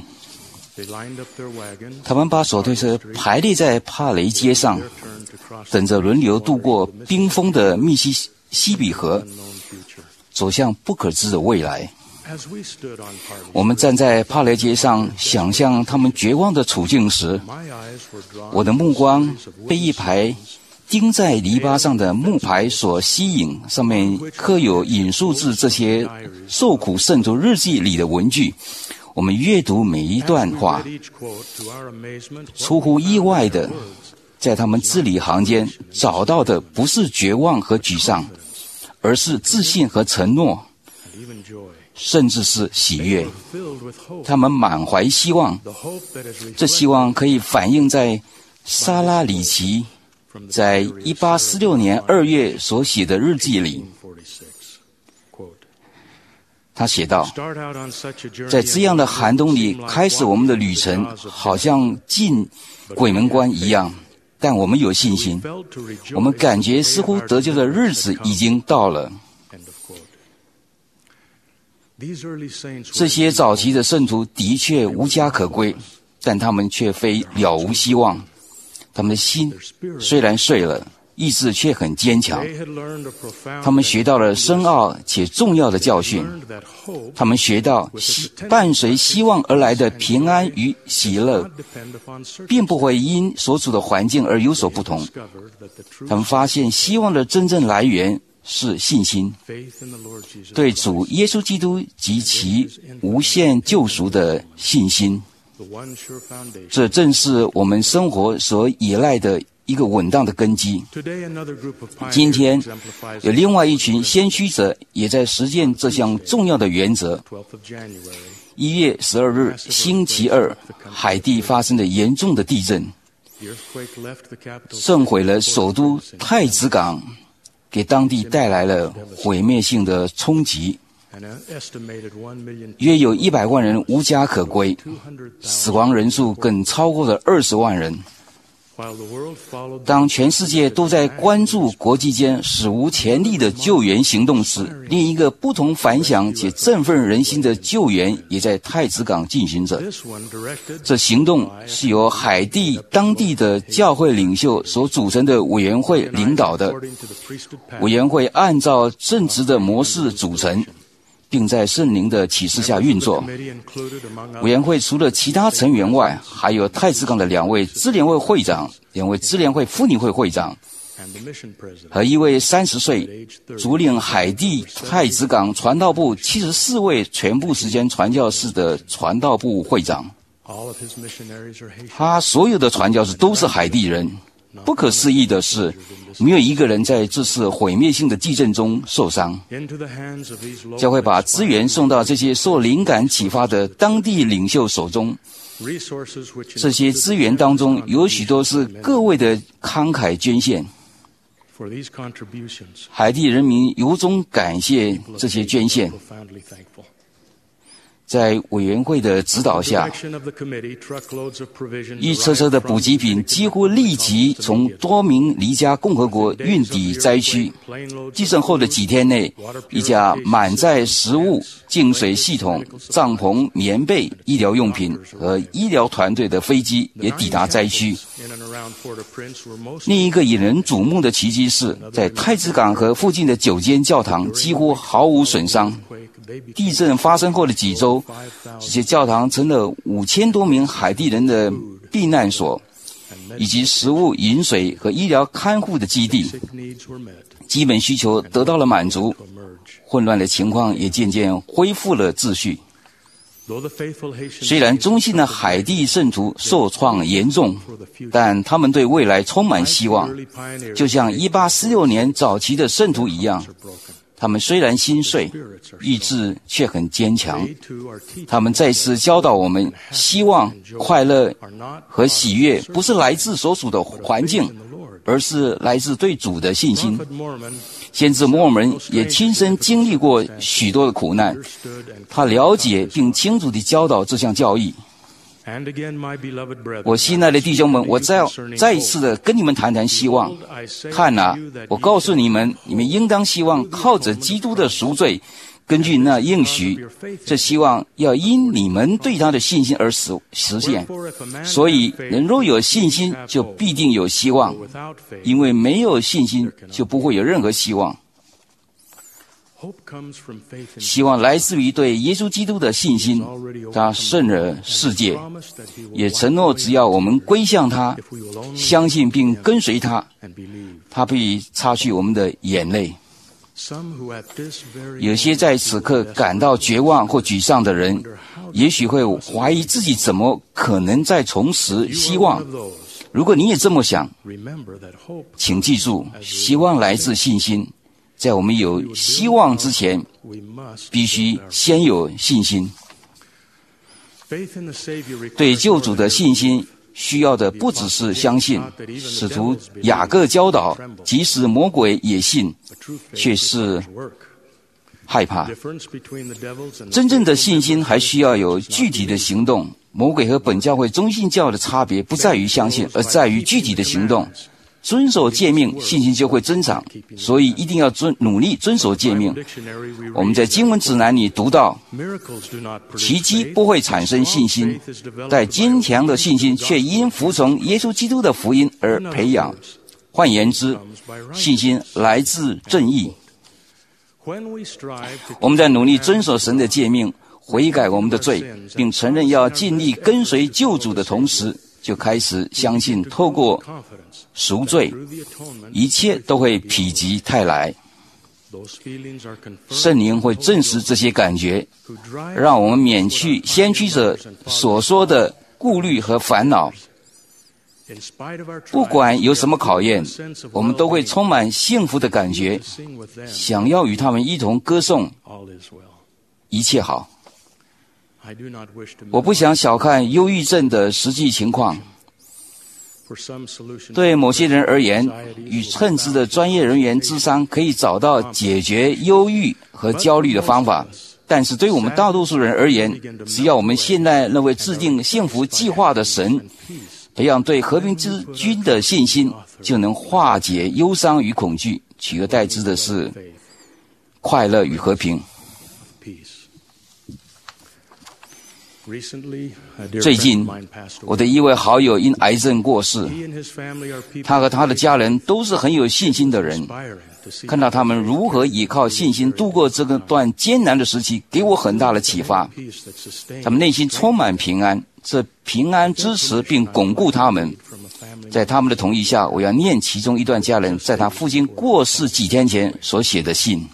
他们把手推车排列在帕雷街上，等着轮流渡过冰封的密西比河，走向不可知的未来。我们站在帕雷街上，想象他们绝望的处境时，我的目光被一排钉在篱笆上的木牌所吸引，上面刻有引述自这些受苦圣徒日记里的文句。我们阅读每一段话，出乎意外的，在他们字里行间找到的不是绝望和沮丧，而是自信和承诺，甚至是喜悦。他们满怀希望，这希望可以反映在莎拉里奇在1846年2月所写的日记里。他写道，在这样的寒冬里开始我们的旅程，好像进鬼门关一样，但我们有信心，我们感觉似乎得救的日子已经到了。这些早期的圣徒的确无家可归，但他们却非了无希望。他们的心虽然碎了，意志却很坚强。他们学到了深奥且重要的教训。他们学到伴随希望而来的平安与喜乐，并不会因所处的环境而有所不同。他们发现希望的真正来源是信心，对主耶稣基督及其无限救赎的信心。这正是我们生活所依赖的一个稳当的根基。今天有另外一群先驱者也在实践这项重要的原则。1月12日星期二，海地发生了严重的地震，震毁了首都太子港，给当地带来了毁灭性的冲击。约有100万人无家可归，死亡人数更超过了20万人。当全世界都在关注国际间史无前例的救援行动时，另一个不同凡响且振奋人心的救援也在太子港进行着。这行动是由海地当地的教会领袖所组成的委员会领导的。委员会按照正直的模式组成，并在圣灵的启示下运作。委员会除了其他成员外，还有太子港的2位支联会会长、2位支联会妇女会会长和1位30岁主领海地太子港传道部74位全部时间传教士的传道部会长。他所有的传教士都是海地人。不可思议的是，没有一个人在这次毁灭性的地震中受伤。教会把资源送到这些受灵感启发的当地领袖手中。这些资源当中有许多是各位的慷慨捐献。海地人民由衷感谢这些捐献。在委员会的指导下，一车车的补给品几乎立即从多明尼加共和国运抵灾区。地震后的几天内，一架满载食物、净水系统、帐篷、棉被、医疗用品和医疗团队的飞机也抵达灾区。另一个引人瞩目的奇迹是，在太子港和附近的9间教堂几乎毫无损伤。地震发生后的几周，这些教堂成了5000多名海地人的避难所，以及食物、饮水和医疗看护的基地。基本需求得到了满足，混乱的情况也渐渐恢复了秩序。虽然忠信的海地圣徒受创严重，但他们对未来充满希望，就像1846年早期的圣徒一样。 他们虽然心碎，意志却很坚强。他们再次教导我们，希望、快乐和喜悦不是来自所属的环境，而是来自对主的信心。先知摩尔门也亲身经历过许多的苦难，他了解并清楚地教导这项教义。我亲爱的弟兄们，我再一次的跟你们谈谈希望。看啊，我告诉你们，你们应当希望靠着基督的赎罪，根据那应许，这希望要因你们对他的信心而实现。所以人若有信心，就必定有希望，因为没有信心就不会有任何希望。希望来自于对耶稣基督的信心，他胜了世界，也承诺只要我们归向他，相信并跟随他，他必擦去我们的眼泪。有些在此刻感到绝望或沮丧的人，也许会怀疑自己怎么可能再重拾希望。如果你也这么想，请记住，希望来自信心。在我们有希望之前，必须先有信心。对救主的信心需要的不只是相信，使徒雅各教导，即使魔鬼也信，却是害怕。真正的信心还需要有具体的行动。魔鬼和本教会中信教的差别不在于相信，而在于具体的行动。遵守诫命，信心就会增长，所以一定要努力遵守诫命。我们在经文指南里读到，奇迹不会产生信心，但坚强的信心却因服从耶稣基督的福音而培养。换言之，信心来自正义。我们在努力遵守神的诫命，悔改我们的罪，并承认要尽力跟随救主的同时，就开始相信透过赎罪，一切都会否极泰来。圣灵会证实这些感觉，让我们免去先驱者所说的顾虑和烦恼。不管有什么考验，我们都会充满幸福的感觉，想要与他们一同歌颂一切好。我不想小看忧郁症的实际情况。对某些人而言，与称职的专业人员咨商可以找到解决忧郁和焦虑的方法，但是对我们大多数人而言，只要我们现在那位制定幸福计划的神培养对和平之君的信心，就能化解忧伤与恐惧，取而代之的是快乐与和平。最近，我的一位好友因癌症过世，他和他的家人都是很有信心的人。看到他们如何依靠信心度过这段艰难的时期，给我很大的启发。他们内心充满平安，这平安支持并巩固他们。在他们的同意下，我要念其中一段家人在他父亲过世几天前所写的信。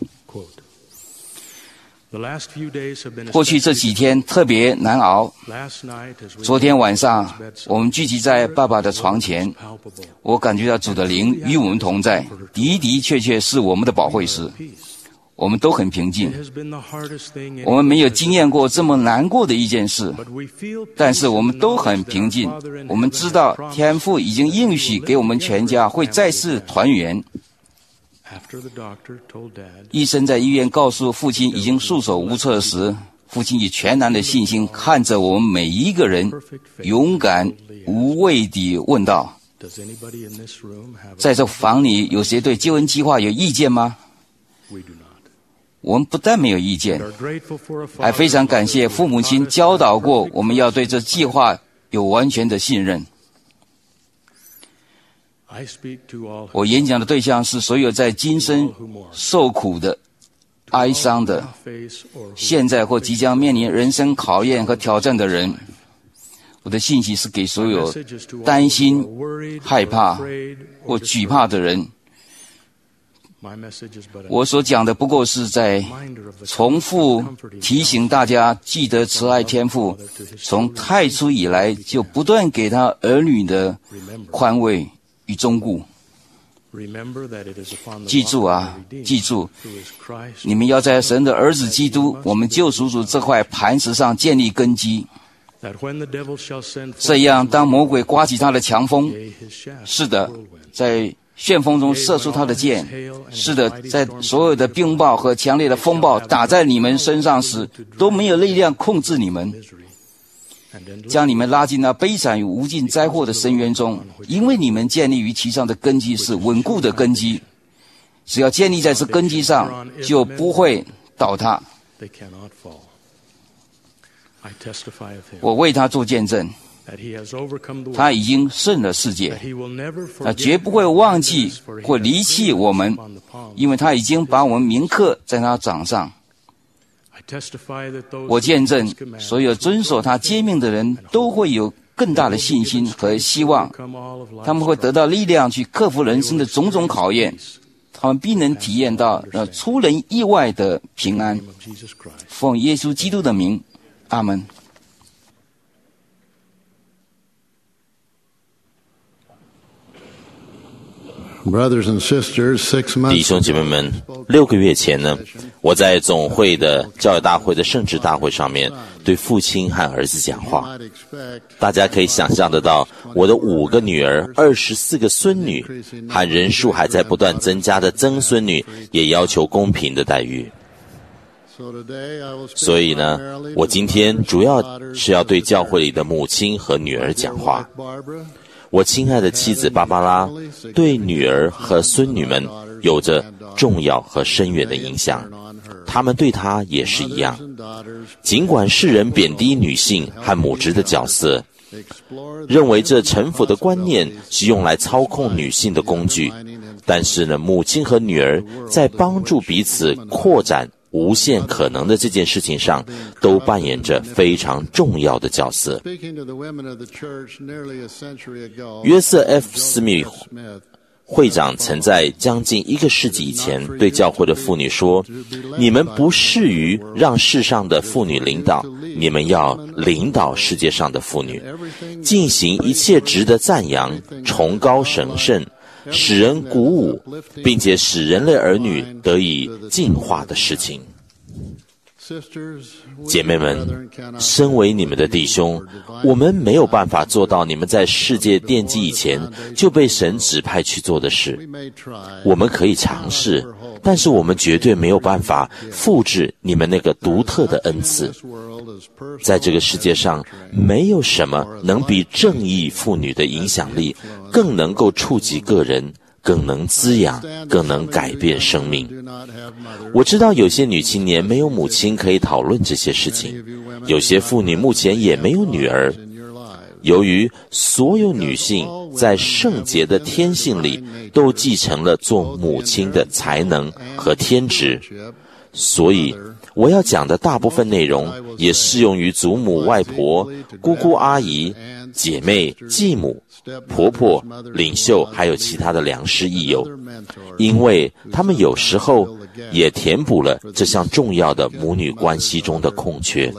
过去这几天特别难熬。昨天晚上，我们聚集在爸爸的床前，我感觉到主的灵与我们同在，的的确确是我们的保惠师。我们都很平静。我们没有经验过这么难过的一件事，但是我们都很平静。我们知道天父已经应许给我们全家会再次团圆。医生在医院告诉父亲已经束手无策时，父亲以全然的信心看着我们每一个人，勇敢无畏地问道：在这房里有谁对救恩计划有意见吗？我们不但没有意见，还非常感谢父母亲教导过我们要对这计划有完全的信任。我演讲的对象是所有在今生受苦的、哀伤的，现在或即将面临人生考验和挑战的人。我的信息是给所有担心、害怕或惧怕的人。我所讲的不过是在重复提醒大家记得慈爱天父从太初以来就不断给他儿女的宽慰与忠固。 记住啊，记住，你们要在神的儿子基督，我们救赎主这块磐石上建立根基。这样，当魔鬼刮起他的强风，是的，在旋风中射出他的箭，是的，在所有的冰雹和强烈的风暴打在你们身上时，都没有力量控制你们，将你们拉进那悲惨与无尽灾祸的深渊中，因为你们建立于其上的根基是稳固的根基，只要建立在这根基上，就不会倒塌。我为他做见证，他已经胜了世界，他绝不会忘记或离弃我们，因为他已经把我们铭刻在他掌上。我见证，所有遵守他诫命的人都会有更大的信心和希望，他们会得到力量去克服人生的种种考验，他们必能体验到出人意外的平安。奉耶稣基督的名，阿们。 弟兄姐妹们，6个月前呢，我在总会的教育大会的圣职大会上面对父亲和儿子讲话。大家可以想象得到，我的5个女儿、24个孙女，和人数还在不断增加的曾孙女，也要求公平的待遇。所以呢，我今天主要是要对教会里的母亲和女儿讲话。我亲爱的妻子芭芭拉对女儿和孙女们有着重要和深远的影响，他们对她也是一样。尽管世人贬低女性和母职的角色，认为这臣服的观念是用来操控女性的工具，但是呢，母亲和女儿在帮助彼此扩展无限可能的这件事情上，都扮演着非常重要的角色。约瑟 F. 斯密会长曾在将近1个世纪以前对教会的妇女说：你们不适于让世上的妇女领导，你们要领导世界上的妇女，进行一切值得赞扬、崇高神圣、使人鼓舞，并且使人类儿女得以进化的事情。姐妹们，身为你们的弟兄，我们没有办法做到你们在世界奠基以前就被神指派去做的事。我们可以尝试，但是我们绝对没有办法复制你们那个独特的恩赐。在这个世界上，没有什么能比正义妇女的影响力更能够触及个人，更能滋养，更能改变生命。我知道有些女青年没有母亲可以讨论这些事情，有些妇女目前也没有女儿。由于所有女性在圣洁的天性里都继承了做母亲的才能和天职，所以我要讲的大部分内容也适用于祖母、外婆、姑姑、阿姨、姐妹、继母、婆婆、领袖，还有其他的良师益友，因为他们有时候也填补了这项重要的母女关系中的空缺。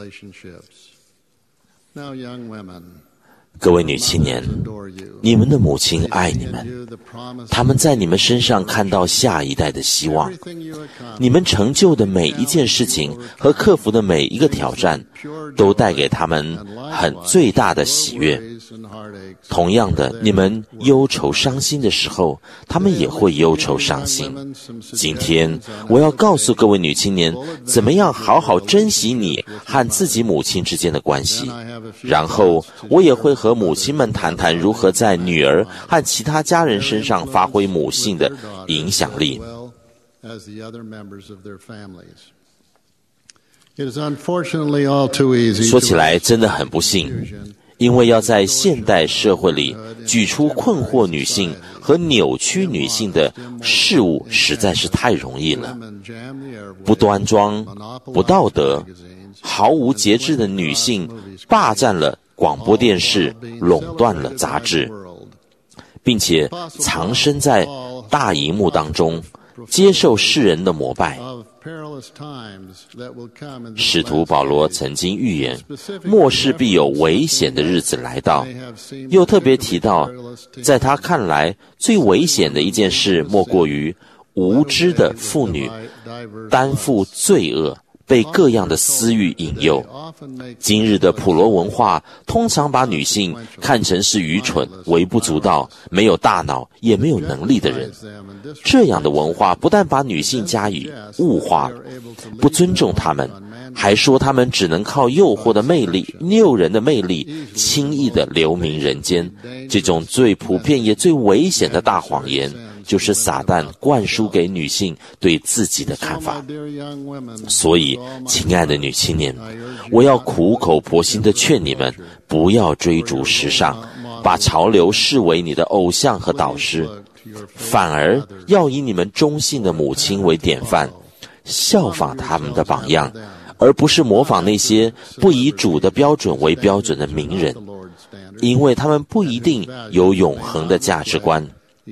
各位女青年，你们的母亲爱你们，他们在你们身上看到下一代的希望。你们成就的每一件事情和克服的每一个挑战，都带给他们最大的喜悦。同样的，你们忧愁伤心的时候，他们也会忧愁伤心。今天我要告诉各位女青年，怎么样好好珍惜你和自己母亲之间的关系。然后我也会和母亲们谈谈如何在女儿和其他家人身上发挥母性的影响力。说起来真的很不幸，因为要在现代社会里举出困惑女性和扭曲女性的事物实在是太容易了。不端庄、不道德、毫无节制的女性霸占了广播电视，垄断了杂志，并且藏身在大荧幕当中，接受世人的膜拜。 使徒保罗曾经预言，末世必有危险的日子来到，又特别提到，在他看来，最危险的一件事，莫过于无知的妇女担负罪恶，被各样的私欲引诱。今日的普罗文化通常把女性看成是愚蠢、微不足道、没有大脑也没有能力的人。这样的文化不但把女性加以物化了，不尊重她们，还说她们只能靠诱惑的魅力、诱人的魅力，轻易地留名人间。这种最普遍也最危险的大谎言，就是撒旦灌输给女性对自己的看法。所以，亲爱的女青年，我要苦口婆心地劝你们，不要追逐时尚，把潮流视为你的偶像和导师，反而要以你们忠信的母亲为典范，效仿他们的榜样，而不是模仿那些不以主的标准为标准的名人，因为他们不一定有永恒的价值观。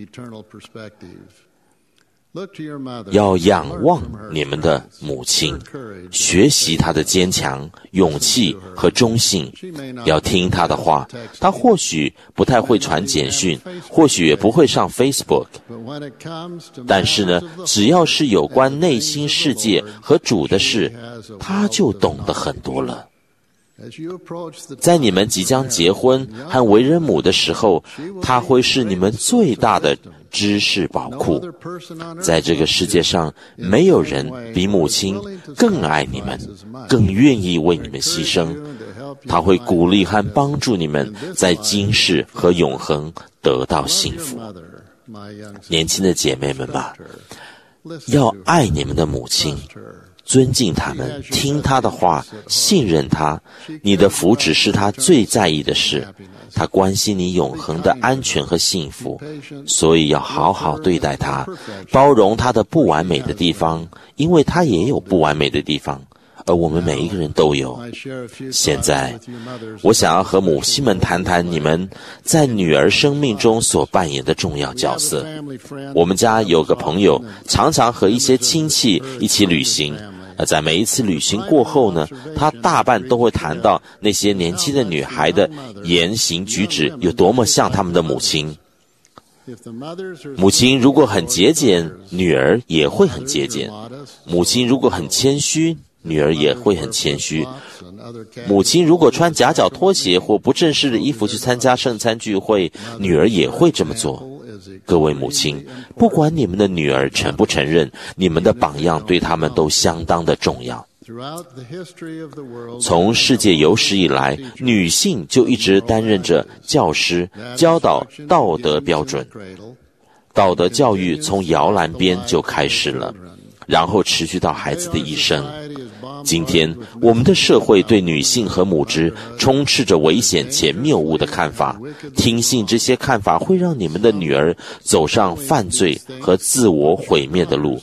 要仰望你们的母亲，学习她的坚强、勇气和忠信，要听她的话。她或许不太会传简讯，或许也不会上 Facebook， 但是呢，只要是有关内心世界和主的事，她就懂得很多了。在你们即将结婚和为人母的时候，她会是你们最大的知识宝库。在这个世界上，没有人比母亲更爱你们，更愿意为你们牺牲。她会鼓励和帮助你们在今世和永恒得到幸福。年轻的姐妹们吧，要爱你们的母亲，尊敬他们，听他的话，信任他。你的福祉是他最在意的事，他关心你永恒的安全和幸福，所以要好好对待他，包容他的不完美的地方，因为他也有不完美的地方，而我们每一个人都有。现在，我想要和母亲们谈谈你们在女儿生命中所扮演的重要角色。我们家有个朋友，常常和一些亲戚一起旅行。在每一次旅行过后呢，他大半都会谈到那些年轻的女孩的言行举止有多么像他们的母亲。母亲如果很节俭，女儿也会很节俭；母亲如果很谦虚，女儿也会很谦虚；母亲如果穿夹脚拖鞋或不正式的衣服去参加圣餐聚会，女儿也会这么做。各位母亲，不管你们的女儿承不承认，你们的榜样对他们都相当的重要。从世界有史以来，女性就一直担任着教师，教导道德标准。道德教育从摇篮边就开始了，然后持续到孩子的一生。今天，我们的社会对女性和母职充斥着危险且谬误的看法，听信这些看法会让你们的女儿走上犯罪和自我毁灭的路。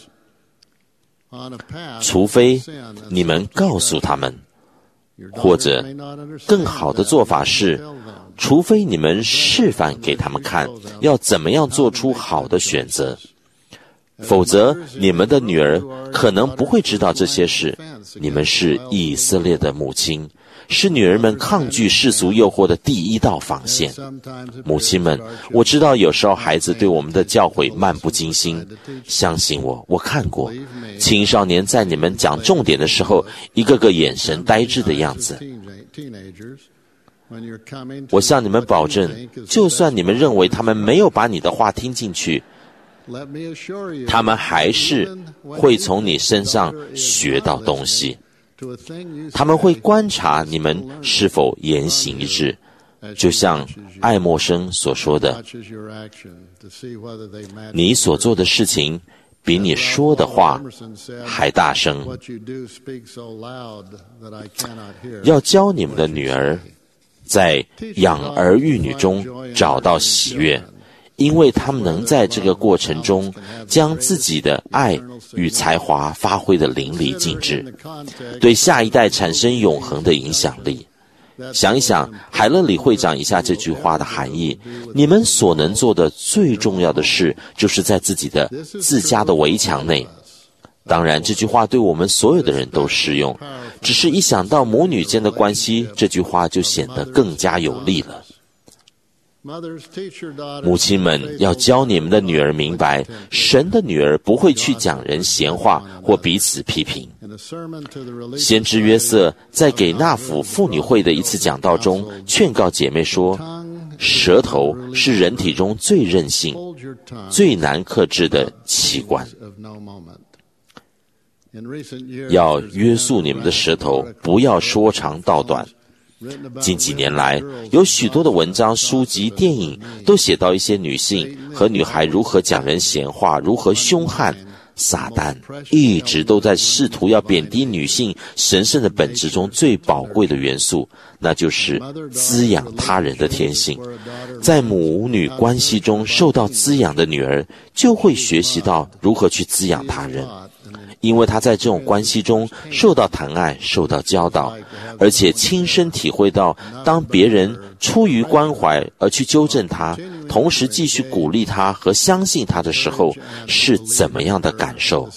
除非你们告诉他们，或者更好的做法是，除非你们示范给他们看，要怎么样做出好的选择。否则，你们的女儿可能不会知道这些事。你们是以色列的母亲，是女儿们抗拒世俗诱惑的第一道防线。母亲们，我知道有时候孩子对我们的教诲漫不经心，相信我，我看过青少年在你们讲重点的时候，一个个眼神呆滞的样子。我向你们保证，就算你们认为他们没有把你的话听进去，他们还是会从你身上学到东西。他们会观察你们是否言行一致，就像爱默生所说的，你所做的事情比你说的话还大声。要教你们的女儿在养儿育女中找到喜悦，因为他们能在这个过程中将自己的爱与才华发挥得淋漓尽致，对下一代产生永恒的影响力。想一想海勒里会长以下这句话的含义：你们所能做的最重要的事，就是在自己的自家的围墙内， 当然，这句话对我们所有的人都适用，只是一想到母女间的关系，这句话就显得更加有力了。母亲们要教你们的女儿明白，神的女儿不会去讲人闲话或彼此批评。先知约瑟在给那府妇女会的一次讲道中劝告姐妹说，舌头是人体中最任性、最难克制的器官，要约束你们的舌头，不要说长道短。近几年来，有许多的文章、书籍、电影都写到一些女性和女孩如何讲人闲话，如何凶悍。撒旦一直都在试图要贬低女性神圣的本质中最宝贵的元素，那就是滋养他人的天性。在母女关系中受到滋养的女儿，就会学习到如何去滋养他人，因为她在这种关系中受到疼爱，受到教导，而且亲身体会到当别人出于关怀而去纠正她，同时继续鼓励她和相信她的时候，是怎么样的感受。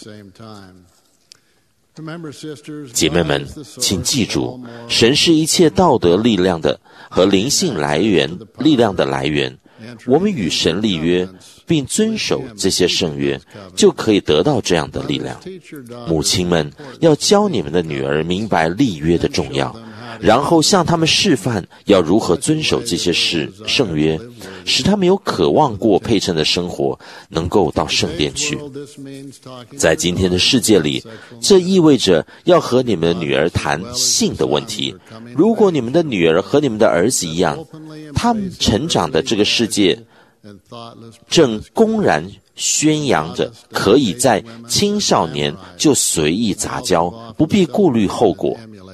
姐妹们，请记住，神是一切道德力量的和灵性力量的来源。我们与神立约，并遵守这些圣约，就可以得到这样的力量。母亲们要教你们的女儿明白立约的重要，然后向他们示范要如何遵守这些圣约，使他们有渴望过配称的生活，能够到圣殿去。在今天的世界里，这意味着要和你们的女儿谈性的问题。如果你们的女儿和你们的儿子一样，他们成长的这个世界正公然宣扬着可以在青少年就随意杂交，不必顾虑后果。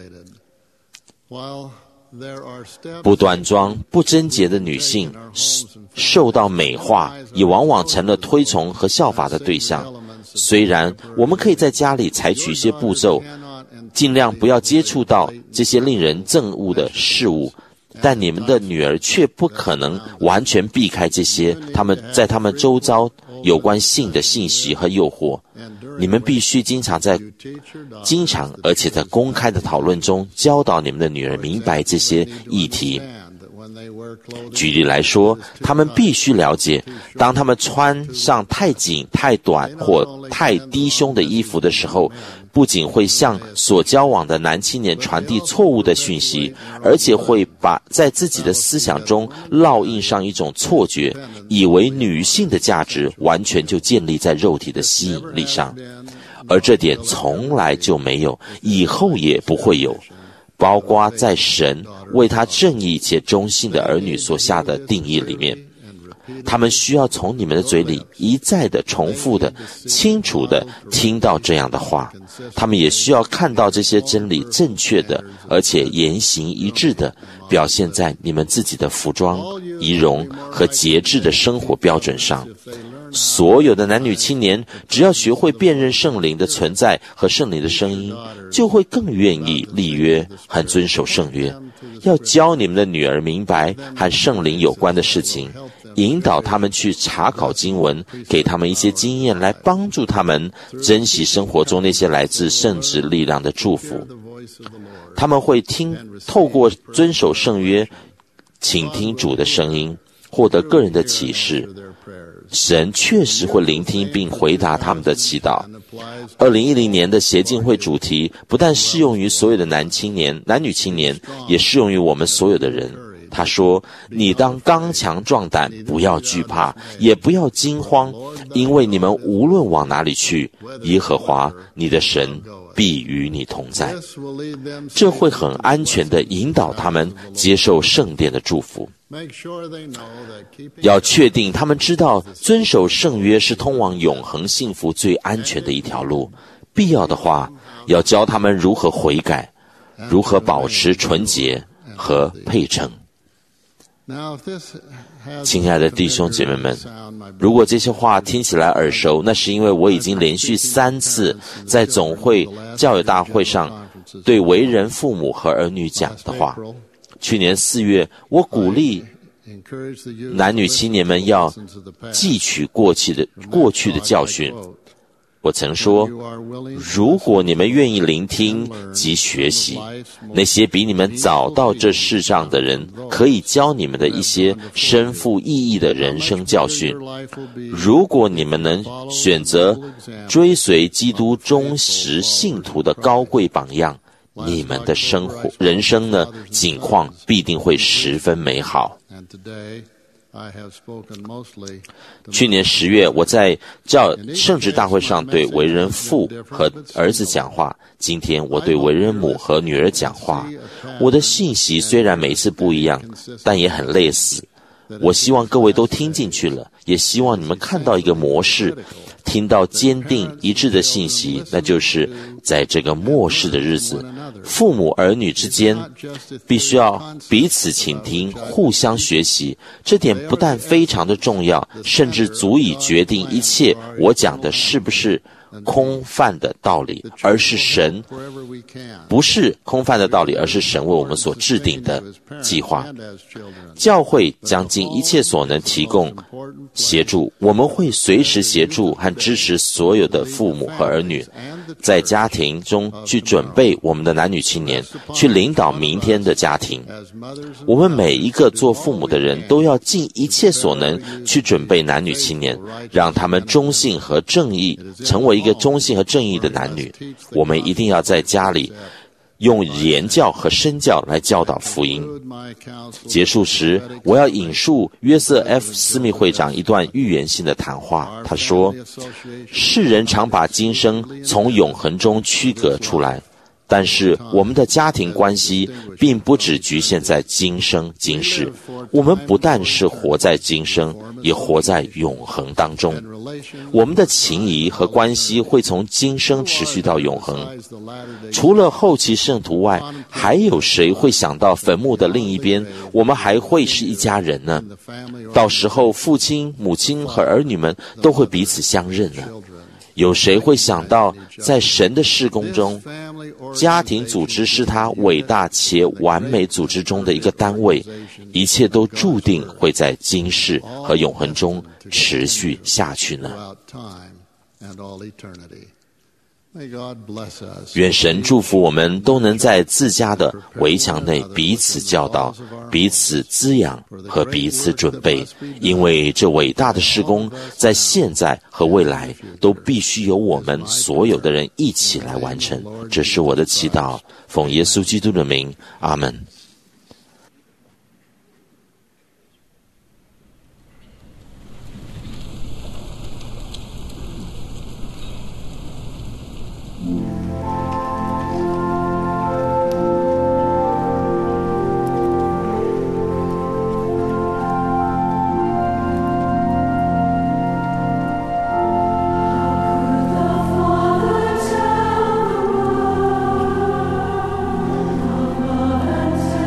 不端庄、不贞洁的女性受到美化，也往往成了推崇和效法的对象。虽然我们可以在家里采取一些步骤，尽量不要接触到这些令人憎恶的事物，但你们的女儿却不可能完全避开这些在他们周遭有关性的信息和诱惑。你们必须经常而且在公开的讨论中教导你们的女儿明白这些议题。举例来说，他们必须了解，当他们穿上太紧、太短或太低胸的衣服的时候，不仅会向所交往的男青年传递错误的讯息，而且会在自己的思想中烙印上一种错觉，以为女性的价值完全就建立在肉体的吸引力上，而这点从来就没有，以后也不会有，包括在神为他正义且忠心的儿女所下的定义里面。他们需要从你们的嘴里一再的重复的清楚的听到这样的话，他们也需要看到这些真理正确的而且言行一致的表现在你们自己的服装、仪容和节制的生活标准上。所有的男女青年只要学会辨认圣灵的存在和圣灵的声音，就会更愿意立约和遵守圣约。要教你们的女儿明白和圣灵有关的事情，引导他们去查考经文，给他们一些经验来帮助他们珍惜生活中那些来自圣旨力量的祝福。他们会透过遵守圣约，倾听主的声音，获得个人的启示。神确实会聆听并回答他们的祈祷。2010年的协进会主题不但适用于所有的男女青年，也适用于我们所有的人。他说，你当刚强壮胆，不要惧怕，也不要惊慌，因为你们无论往哪里去，耶和华你的神必与你同在。这会很安全地引导他们接受圣殿的祝福。要确定他们知道遵守圣约是通往永恒幸福最安全的一条路。必要的话，要教他们如何悔改，如何保持纯洁和配称。亲爱的弟兄姐妹们，如果这些话听起来耳熟，那是因为我已经连续3次在总会教友大会上对为人父母和儿女讲的话。去年4月，我鼓励男女青年们要汲取过去的教训。 我曾说，如果你们愿意聆听及学习，那些比你们早到这世上的人可以教你们的一些深富意义的人生教训，如果你们能选择追随基督忠实信徒的高贵榜样，你们的人生呢，景况必定会十分美好。去年10月，我在圣职大会上对为人父和儿子讲话，今天我对为人母和女儿讲话。我的信息虽然每次不一样，但也很类似。我希望各位都听进去了，也希望你们看到一个模式，听到坚定一致的信息，那就是在这个末世的日子，父母儿女之间必须要彼此倾听，互相学习。这点不但非常的重要，甚至足以决定一切我讲的是不是空泛的道理，而是神不是空泛的道理，而是神为我们所制定的计划。教会将尽一切所能提供协助，我们会随时协助和支持所有的父母和儿女，在家庭中去准备我们的男女青年，去领导明天的家庭。我们每一个做父母的人都要尽一切所能去准备男女青年，让他们忠信和正义，成为一个忠信和正义的男女。我们一定要在家里用言教和身教来教导福音。结束时，我要引述约瑟 F. 斯密会长一段预言性的谈话。他说，世人常把今生从永恒中区隔出来，但是我们的家庭关系并不只局限在今生今世，我们不但是活在今生，也活在永恒当中。我们的情谊和关系会从今生持续到永恒。除了后期圣徒外，还有谁会想到坟墓的另一边我们还会是一家人呢？到时候父亲、母亲和儿女们都会彼此相认呢。有谁会想到在神的事工中，家庭组织是他伟大且完美组织中的一个单位，一切都注定会在今世和永恒中持续下去呢？愿神祝福我们都能在自家的围墙内彼此教导、彼此滋养和彼此准备，因为这伟大的事工在现在和未来都必须由我们所有的人一起来完成。这是我的祈祷，奉耶稣基督的名，阿们。 Thank you.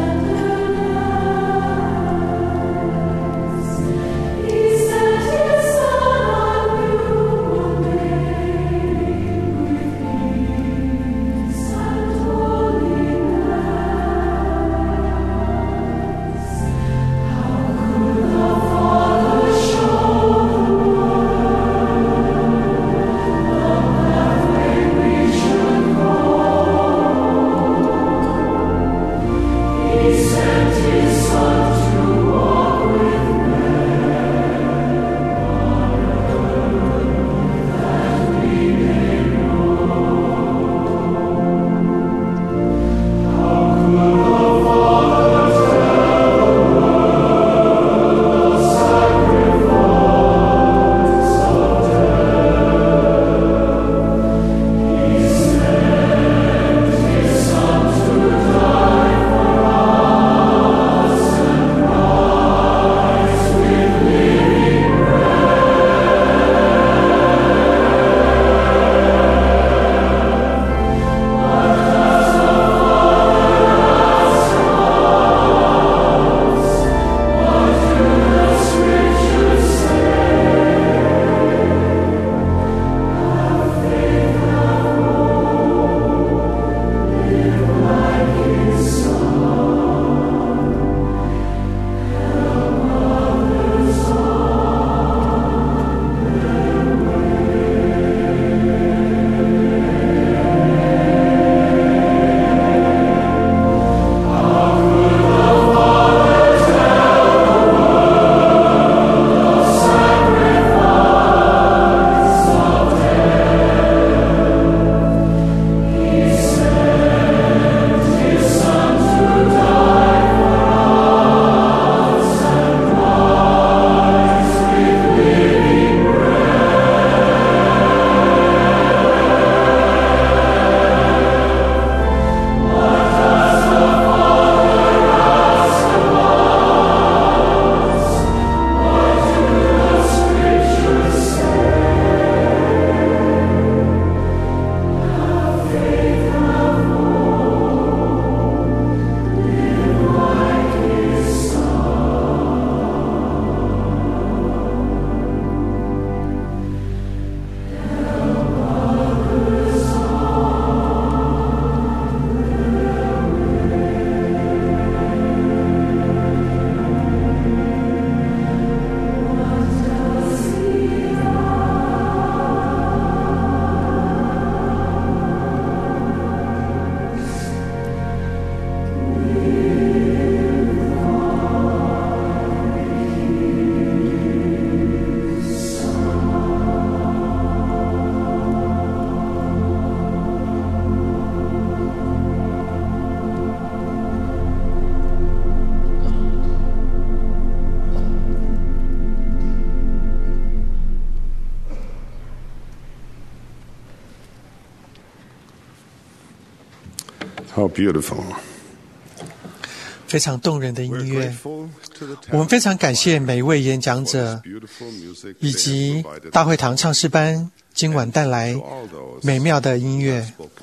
How beautiful. 非常动人的音乐。我们非常感谢每一位演讲者以及大会堂唱诗班今晚带来美妙的音乐。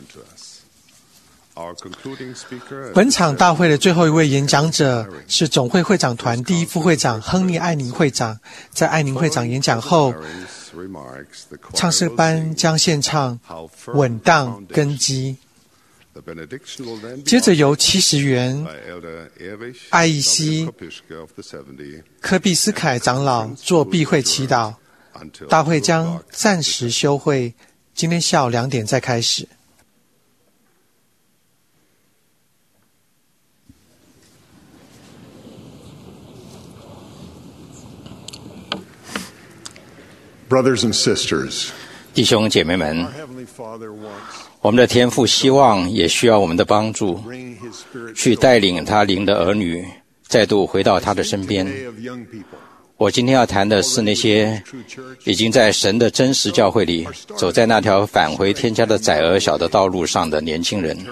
本场大会的最后一位演讲者是总会会长团第一副会长亨利·艾宁会长。在艾宁会长演讲后，唱诗班将献唱《稳当根基》。接着由70元艾义西科毕斯凯长老做闭会祈祷，大会将暂时休会，今天下午2点再开始。 Brothers and sisters, 弟兄姐妹们，我们的天父希望也需要我们的帮助，去带领他灵的儿女再度回到他的身边。我今天要谈的是那些已经在神的真实教会里走在那条返回天家的窄而小的道路上的年轻人。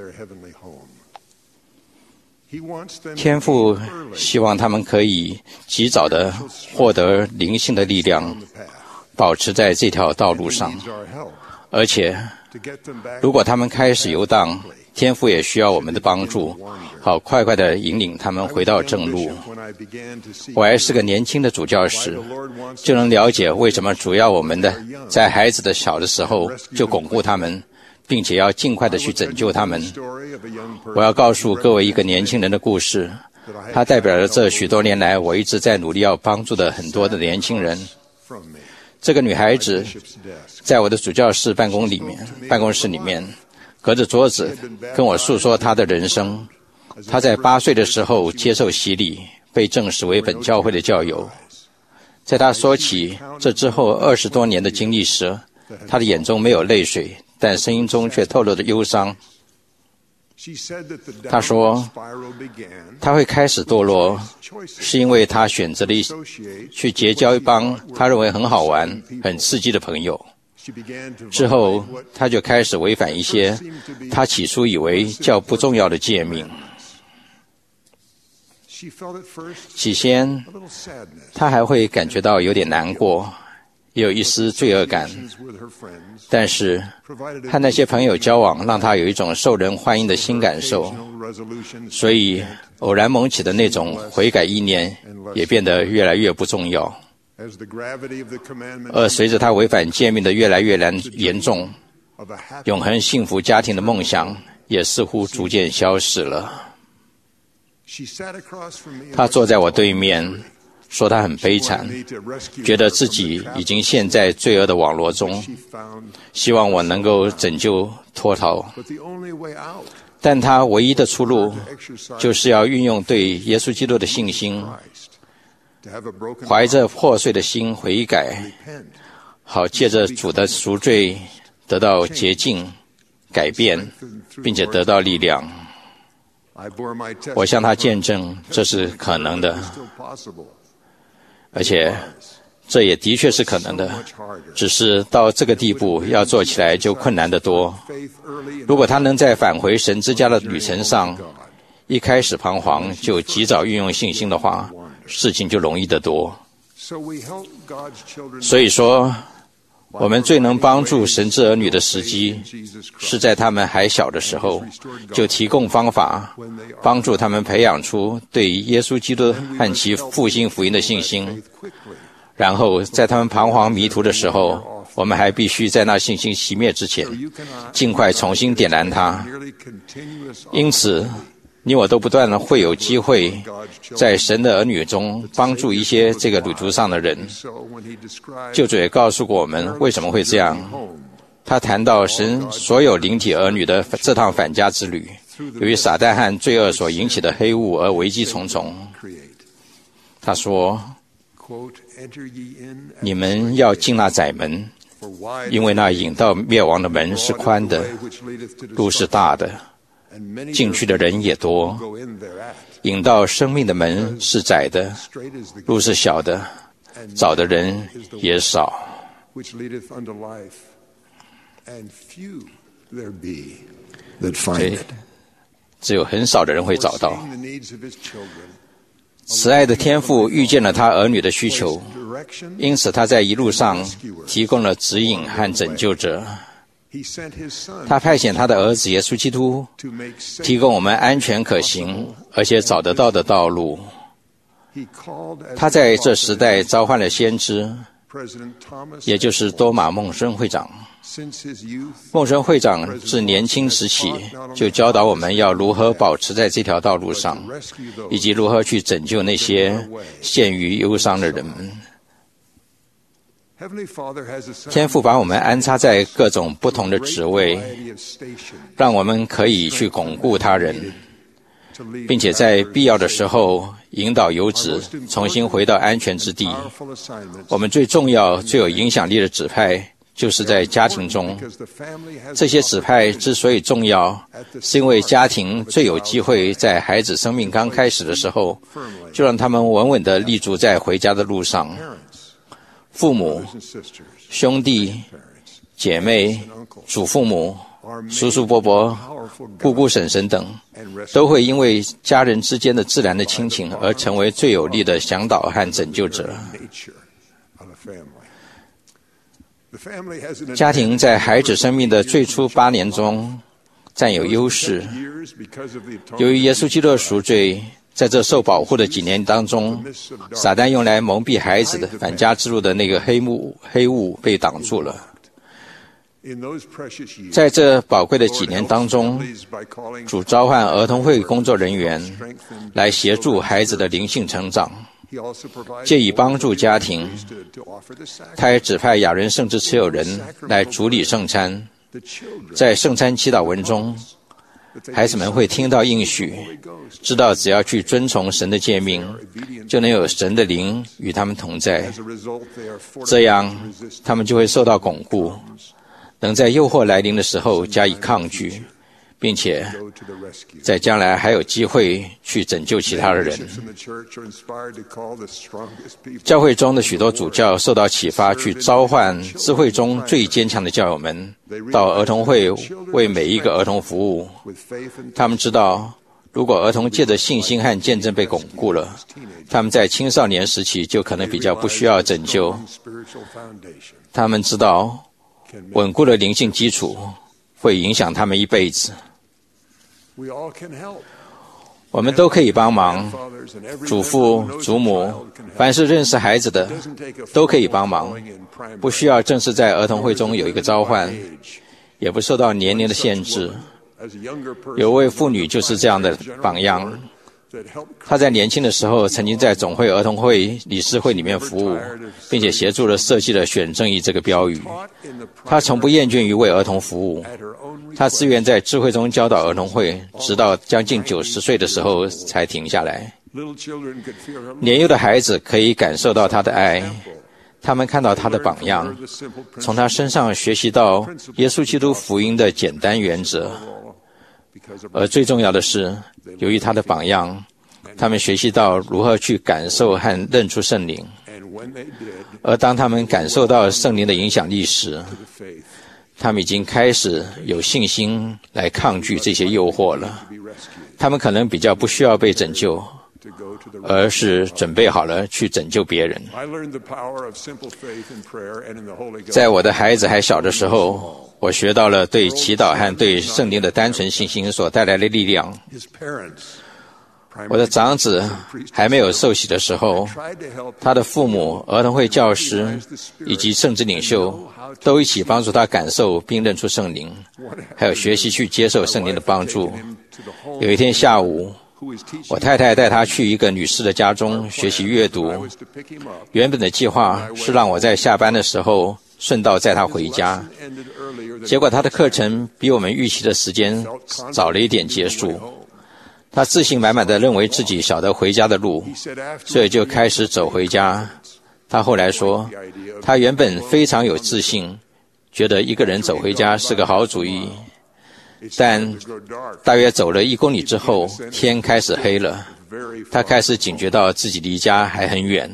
天父希望他们可以及早的获得灵性的力量，保持在这条道路上，而且如果他们开始游荡，天父也需要我们的帮助，好快快地引领他们回到正路。我还是个年轻的主教时，就能了解为什么主要我们的在孩子的小的时候就巩固他们，并且要尽快地去拯救他们。我要告诉各位一个年轻人的故事，它代表了这许多年来我一直在努力要帮助的很多的年轻人。这个女孩子在我的主教室办公室里面隔着桌子跟我诉说她的人生。她在8岁的时候接受洗礼，被证实为本教会的教友。在她说起这之后20多年的经历时，她的眼中没有泪水，但声音中却透露着忧伤。她说她会开始堕落，是因为她选择了去结交一帮她认为很好玩很刺激的朋友。之后她就开始违反一些她起初以为较不重要的诫命。起先她还会感觉到有点难过，也有一丝罪恶感，但是和那些朋友交往让他有一种受人欢迎的新感受，所以偶然萌起的那种悔改意念也变得越来越不重要。而随着他违反诫命的越来越严重，永恒幸福家庭的梦想也似乎逐渐消失了。他坐在我对面，说他很悲惨，觉得自己已经陷在罪恶的网络中，希望我能够拯救脱逃。但他唯一的出路就是要运用对耶稣基督的信心，怀着破碎的心悔改，好借着主的赎罪得到洁净、改变，并且得到力量。我向他见证这是可能的，而且这也的确是可能的，只是到这个地步要做起来就困难得多。如果他能在返回神之家的旅程上一开始彷徨就及早运用信心的话，事情就容易得多。所以说我们最能帮助神之儿女的时机，是在他们还小的时候就提供方法，帮助他们培养出对耶稣基督和其复兴福音的信心。然后在他们彷徨迷途的时候，我们还必须在那信心熄灭之前尽快重新点燃它。因此你我都不断的会有机会在神的儿女中帮助一些这个旅途上的人。救主也告诉过我们为什么会这样。他谈到神所有灵体儿女的这趟返家之旅，由于撒旦和罪恶所引起的黑雾而危机重重。他说，你们要进那窄门，因为那引到灭亡的门是宽的，路是大的，进去的人也多，引到生命的门是窄的，路是小的，找的人也少。 只有很少的人会找到。慈爱的天父预见了他儿女的需求，因此他在一路上提供了指引和拯救者。他派遣他的儿子耶稣基督，提供我们安全可行而且找得到的道路。他在这时代召唤了先知，也就是多马孟孙会长。孟孙会长自年轻时起就教导我们要如何保持在这条道路上，以及如何去拯救那些陷于忧伤的人们。天父把我们安插在各种不同的职位，让我们可以去巩固他人，并且在必要的时候引导游子重新回到安全之地。我们最重要、最有影响力的指派就是在家庭中。这些指派之所以重要，是因为家庭最有机会在孩子生命刚开始的时候，就让他们稳稳地立足在回家的路上。父母、兄弟、姐妹、祖父母、叔叔伯伯、姑姑婶婶等，都会因为家人之间的自然的亲情而成为最有力的向导和拯救者。家庭在孩子生命的最初8年中占有优势。由于耶稣基督的赎罪，在这受保护的几年当中，撒旦用来蒙蔽孩子的返家之路的那个黑雾被挡住了。在这宝贵的几年当中，主召唤儿童会工作人员来协助孩子的灵性成长，借以帮助家庭。他也指派亚伦圣职持有人来主理圣餐。在圣餐祈祷文中，孩子们会听到应许，知道只要去遵从神的诫命，就能有神的灵与他们同在。这样他们就会受到巩固，能在诱惑来临的时候加以抗拒，并且在将来还有机会去拯救其他的人。教会中的许多主教受到启发，去召唤智慧中最坚强的教友们到儿童会为每一个儿童服务。他们知道，如果儿童借着信心和见证被巩固了，他们在青少年时期就可能比较不需要拯救。他们知道，稳固的灵性基础会影响他们一辈子。我们都可以帮忙，祖父、祖母，凡是认识孩子的都可以帮忙，不需要正式在儿童会中有一个召唤，也不受到年龄的限制。有位妇女就是这样的榜样。她在年轻的时候曾经在总会儿童会理事会里面服务，并且协助了设计了选正义这个标语。她从不厌倦于为儿童服务，她自愿在智慧中教导儿童会，直到将近90岁的时候才停下来。年幼的孩子可以感受到她的爱，他们看到她的榜样，从她身上学习到耶稣基督福音的简单原则。而最重要的是，由于他的榜样，他们学习到如何去感受和认出圣灵。而当他们感受到圣灵的影响力时，他们已经开始有信心来抗拒这些诱惑了。他们可能比较不需要被拯救，而是准备好了去拯救别人。在我的孩子还小的时候，我学到了对祈祷和对圣灵的单纯信心所带来的力量。我的长子还没有受洗的时候，他的父母、儿童会教师以及圣职领袖都一起帮助他感受并认出圣灵，还有学习去接受圣灵的帮助。有一天下午，我太太带他去一个女士的家中学习阅读。原本的计划是让我在下班的时候顺道载他回家，结果他的课程比我们预期的时间早了一点结束。他自信满满的认为自己晓得回家的路，所以就开始走回家。他后来说，他原本非常有自信，觉得一个人走回家是个好主意。但大约走了1公里之后，天开始黑了，他开始警觉到自己离家还很远。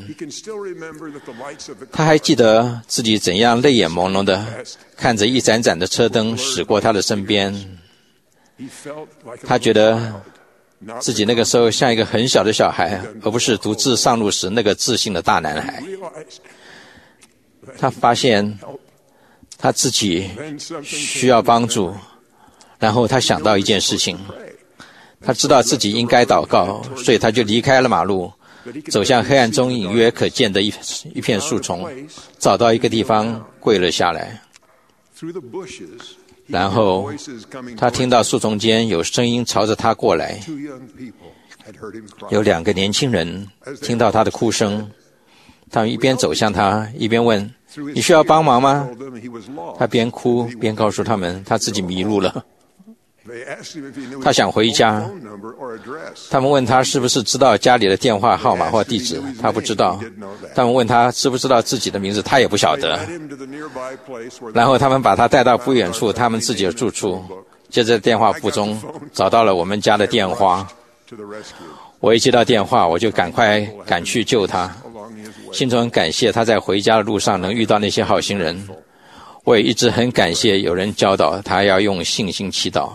他还记得自己怎样泪眼朦胧的看着一盏盏的车灯驶过他的身边。 他觉得自己那个时候像一个很小的小孩，而不是独自上路时那个自信的大男孩。他发现他自己需要帮助，然后他想到一件事情，他知道自己应该祷告，所以他就离开了马路，走向黑暗中隐约可见的一片树丛，找到一个地方跪了下来。然后他听到树丛间有声音朝着他过来，有2个年轻人听到他的哭声，他们一边走向他，一边问：你需要帮忙吗？他边哭边告诉他们他自己迷路了，他想回家。他们问他是不是知道家里的电话号码或地址，他不知道。他们问他知不知道自己的名字，他也不晓得。然后他们把他带到不远处他们自己的住处，接着电话簿中找到了我们家的电话。我一接到电话，我就赶快赶去救他，心中很感谢他在回家的路上能遇到那些好心人。我也一直很感谢有人教导他要用信心祈祷，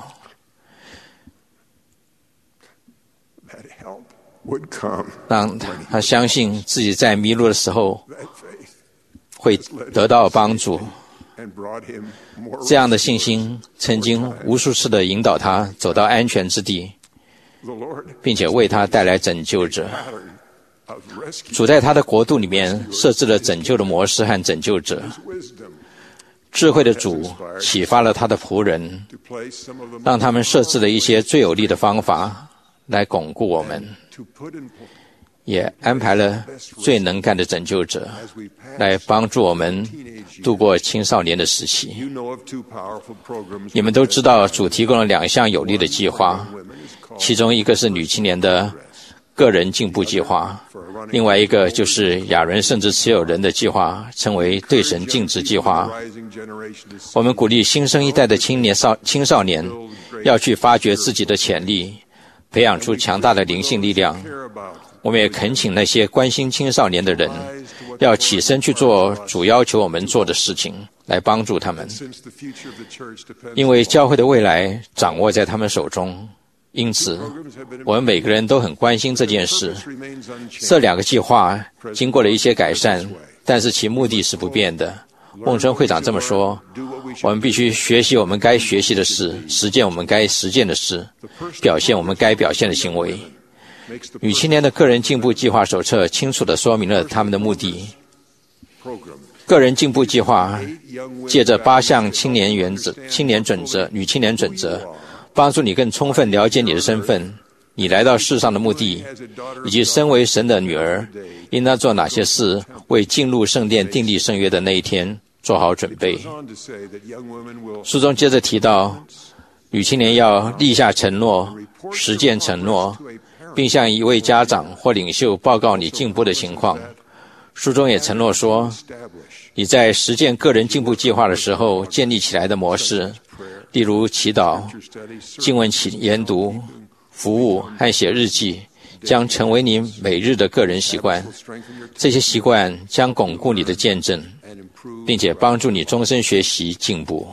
让他相信自己在迷路的时候会得到帮助。这样的信心曾经无数次地引导他走到安全之地，并且为他带来拯救者。主在他的国度里面设置了拯救的模式和拯救者。智慧的主启发了他的仆人，让他们设置了一些最有利的方法来巩固我们，也安排了最能干的拯救者来帮助我们度过青少年的时期。你们都知道主提供了2项有利的计划，其中一个是女青年的个人进步计划，另外一个就是亚伦圣职持有人的计划，称为对神尽职计划。我们鼓励新生一代的青少年要去发掘自己的潜力，培养出强大的灵性力量。我们也恳请那些关心青少年的人要起身去做主要求我们做的事情，来帮助他们，因为教会的未来掌握在他们手中。因此我们每个人都很关心这件事。这2个计划经过了一些改善，但是其目的是不变的。孟春会长这么说，我们必须学习我们该学习的事，实践我们该实践的事，表现我们该表现的行为。女青年的个人进步计划手册清楚地说明了他们的目的。个人进步计划借着8项青年准则、女青年准则，帮助你更充分了解你的身份，你来到世上的目的，以及身为神的女儿应当做哪些事，为进入圣殿订立圣约的那一天做好准备。书中接着提到，女青年要立下承诺，实践承诺，并向一位家长或领袖报告你进步的情况。书中也承诺说，你在实践个人进步计划的时候建立起来的模式，例如祈祷、经文研读、服务和写日记，将成为你每日的个人习惯。这些习惯将巩固你的见证，并且帮助你终身学习进步。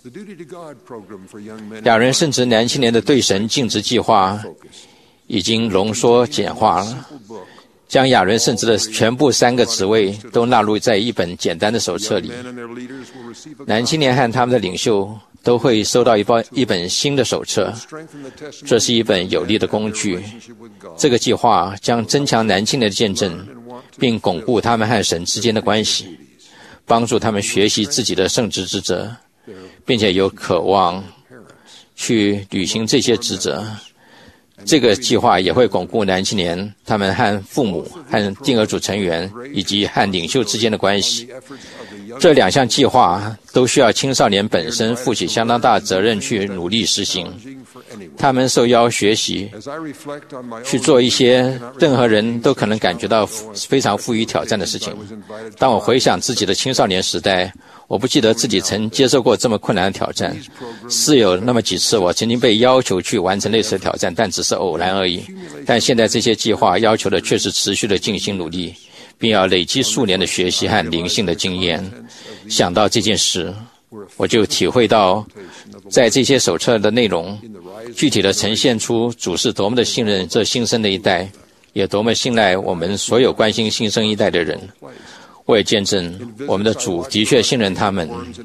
亚伦圣职男青年的对神尽职计划已经浓缩简化了，将亚伦圣职的全部3个职位都纳入在一本简单的手册里。男青年和他们的领袖都会收到一本新的手册，这是一本有力的工具。这个计划将增强男青年的见证，并巩固他们和神之间的关系，帮助他们学习自己的圣职职责，并且有渴望去履行这些职责。这个计划也会巩固男青年他们和父母、和定额组成员以及和领袖之间的关系。这2项计划都需要青少年本身负起相当大的责任去努力实行。他们受邀学习，去做一些任何人都可能感觉到非常富于挑战的事情。当我回想自己的青少年时代，我不记得自己曾接受过这么困难的挑战。是有那么几次我曾经被要求去完成类似的挑战，但只是偶然而已。但现在这些计划要求的却是持续的尽心努力，并要累积数年的学习和灵性的经验。想到这件事， 我就体会到，在这些手册的内容，具体的呈现出主是多么的信任这新生的一代，也多么信赖我们所有关心新生一代的人。我也见证我们的主的确信任他们。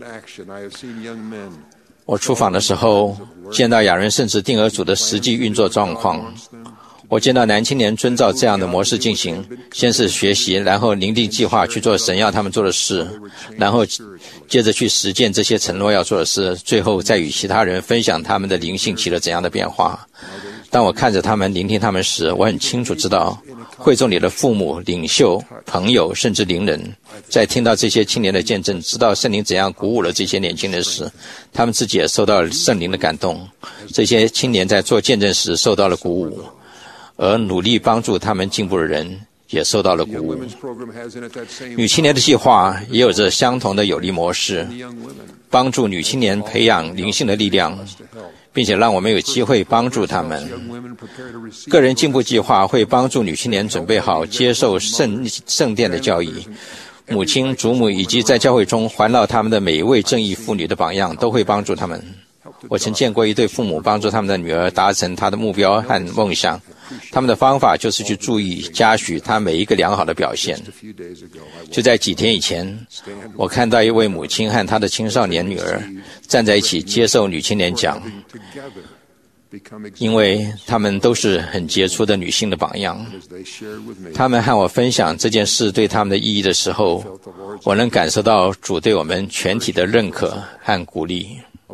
我出访的时候，见到亚伦圣职定额组的实际运作状况。我见到男青年遵照这样的模式进行，先是学习，然后拟定计划去做神要他们做的事，然后接着去实践这些承诺要做的事，最后再与其他人分享他们的灵性起了怎样的变化。当我看着他们，聆听他们时，我很清楚知道，会众里的父母、领袖、朋友，甚至邻人，在听到这些青年的见证，知道圣灵怎样鼓舞了这些年轻人时，他们自己也受到了圣灵的感动。这些青年在做见证时受到了鼓舞，而努力帮助他们进步的人也受到了鼓舞。女青年的计划也有着相同的有利模式，帮助女青年培养灵性的力量，并且让我们有机会帮助他们。个人进步计划会帮助女青年准备好接受圣殿的教义。母亲、祖母以及在教会中环绕他们的每一位正义妇女的榜样都会帮助他们。我曾见过一对父母帮助他们的女儿达成她的目标和梦想，他们的方法就是去注意嘉许她每一个良好的表现。就在几天以前，我看到一位母亲和她的青少年女儿站在一起接受女青年奖，因为她们都是很杰出的女性的榜样。她们和我分享这件事对她们的意义的时候，我能感受到主对我们全体的认可和鼓励。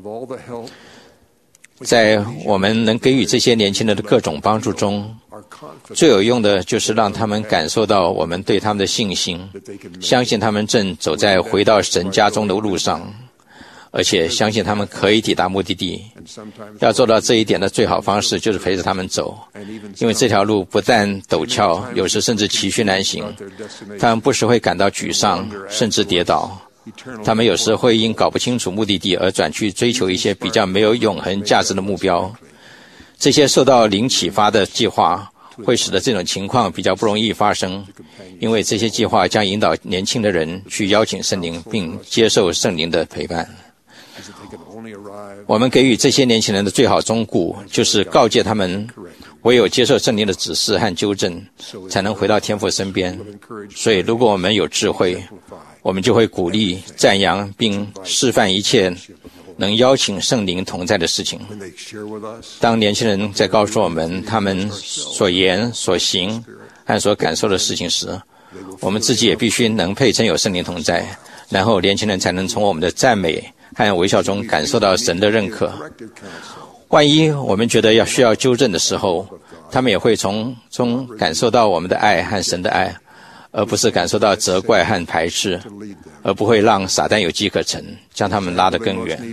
在我们能给予这些年轻人的各种帮助中，最有用的就是让他们感受到我们对他们的信心，相信他们正走在回到神家中的路上，而且相信他们可以抵达目的地。要做到这一点的最好方式就是陪着他们走，因为这条路不但陡峭，有时甚至崎岖难行。他们不时会感到沮丧，甚至跌倒。他们有时会因搞不清楚目的地而转去追求一些比较没有永恒价值的目标。这些受到灵启发的计划会使得这种情况比较不容易发生，因为这些计划将引导年轻的人去邀请圣灵并接受圣灵的陪伴。我们给予这些年轻人的最好忠告就是告诫他们，唯有接受圣灵的指示和纠正，才能回到天父身边。所以如果我们有智慧，我们就会鼓励、赞扬并示范一切能邀请圣灵同在的事情。当年轻人在告诉我们他们所言、所行和所感受的事情时，我们自己也必须能配称有圣灵同在，然后年轻人才能从我们的赞美和微笑中感受到神的认可。万一我们觉得需要纠正的时候，他们也会从中感受到我们的爱和神的爱，而不是感受到责怪和排斥，而不会让撒旦有机可乘，将他们拉得更远。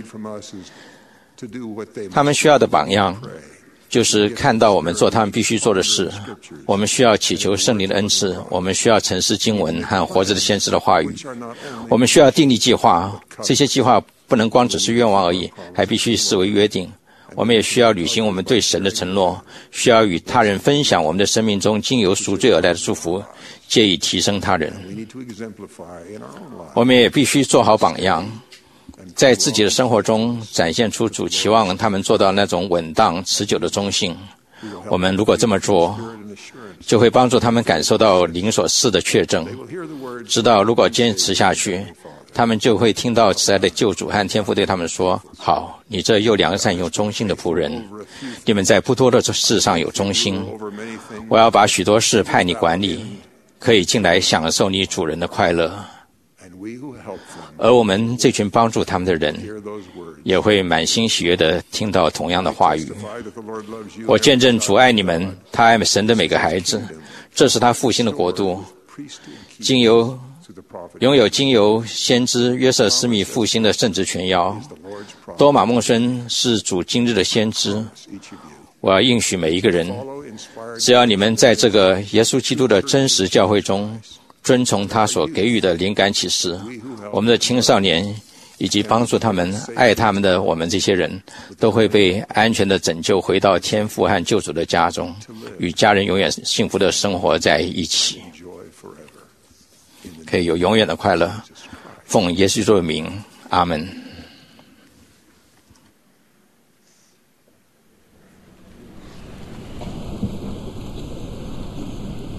他们需要的榜样就是看到我们做他们必须做的事。我们需要祈求圣灵的恩赐，我们需要沉思经文和活着的先知的话语，我们需要订立计划。这些计划不能光只是愿望而已，还必须视为约定。我们也需要履行我们对神的承诺，需要与他人分享我们的生命中经由赎罪而来的祝福，借以提升他人。我们也必须做好榜样，在自己的生活中展现出主期望他们做到那种稳当持久的忠信。我们如果这么做，就会帮助他们感受到灵所赐的确证，知道如果坚持下去，他们就会听到慈爱的救主和天父对他们说，好，你这又良善又忠心的仆人，你们在不多的事上有忠心，我要把许多事派你管理，可以进来享受你主人的快乐。而我们这群帮助他们的人也会满心喜悦地听到同样的话语。我见证主爱你们，他爱神的每个孩子，这是他复兴的国度。拥有经由先知约瑟斯密复兴的圣职权要，多马孟孙是主今日的先知。我要应许每一个人，只要你们在这个耶稣基督的真实教会中遵从他所给予的灵感启示，我们的青少年以及帮助他们、爱他们的我们这些人，都会被安全的拯救回到天父和救主的家中，与家人永远幸福的生活在一起，可以有永远的快乐。奉耶稣基督的名，阿们。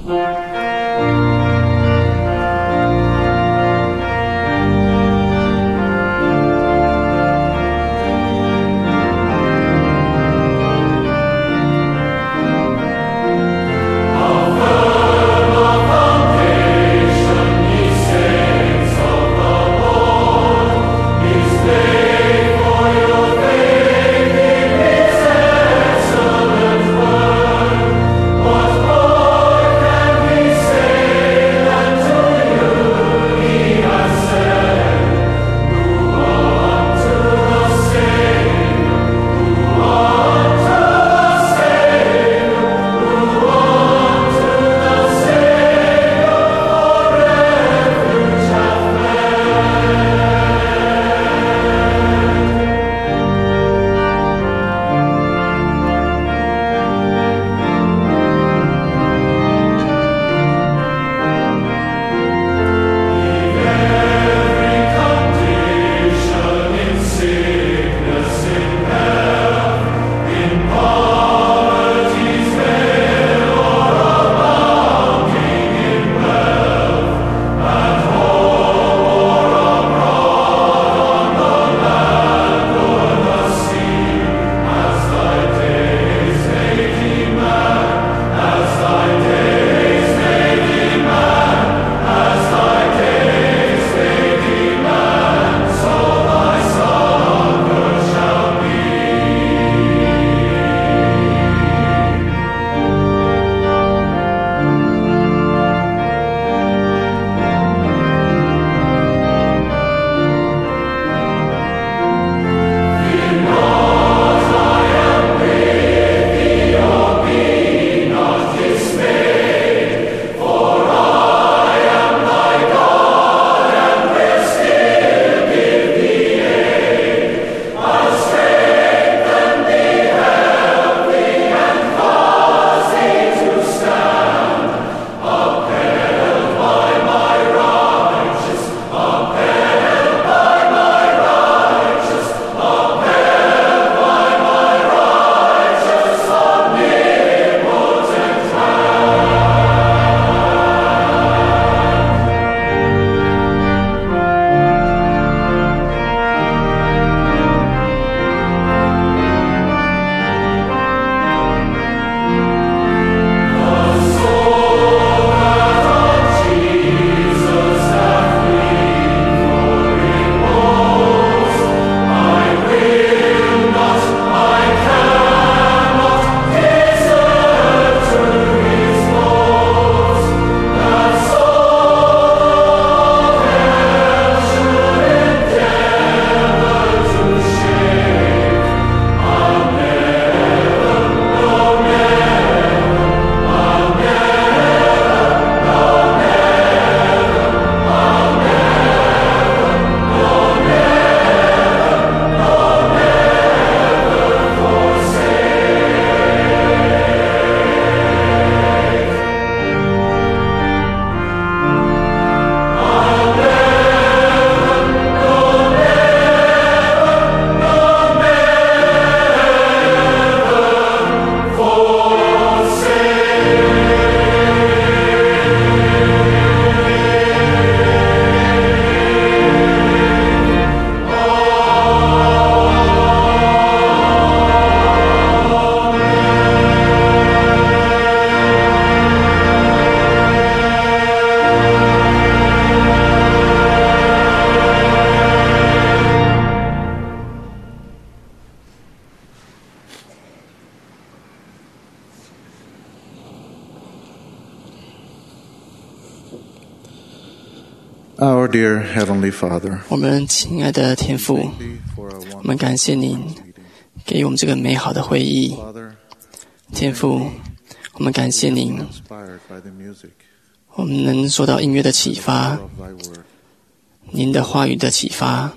Our dear Heavenly Father, 我们亲爱的天父，我们感谢您给我们这个美好的回忆。天父，我们感谢您，我们能受到音乐的启发，您的话语的启发。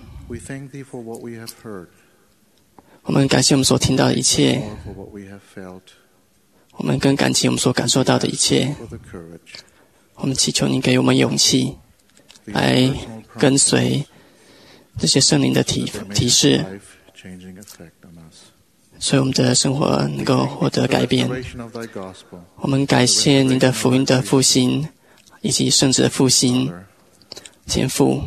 我们感谢我们所听到的一切，我们更感激我们所感受到的一切。我们祈求您给我们勇气，来跟随这些圣灵的提示， 所以我们的生活能够获得改变。我们感谢您的福音的复兴，以及圣旨的复兴。天父，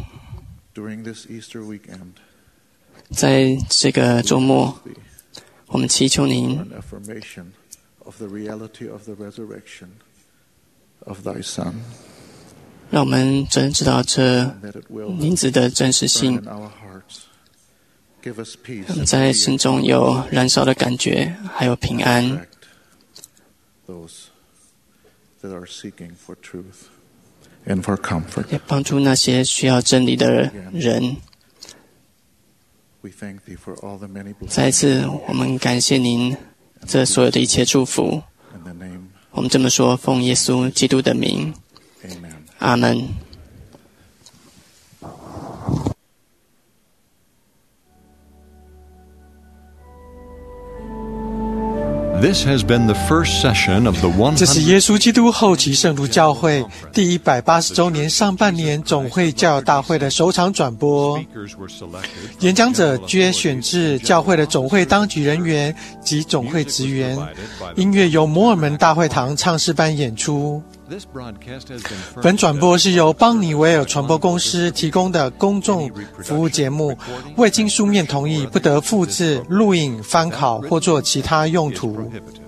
在这个周末，我们祈求您让我们真知道这您子的真实性，我们在心中有燃烧的感觉，还有平安。也帮助那些需要真理的人。再一次，我们感谢您这所有的一切祝福。我们这么说，奉耶稣基督的名，阿门。 This has been the first session of the 100. 这是耶稣基督后期圣徒教会第180周年上半年总会教友大会的首场转播。演讲者皆选自教会的总会当局人员及总会职员，音乐由摩尔门大会堂唱诗班演出。本转播是由邦尼维尔传播公司提供的公众服务节目，未经书面同意不得复制、录影、翻拷或做其他用途。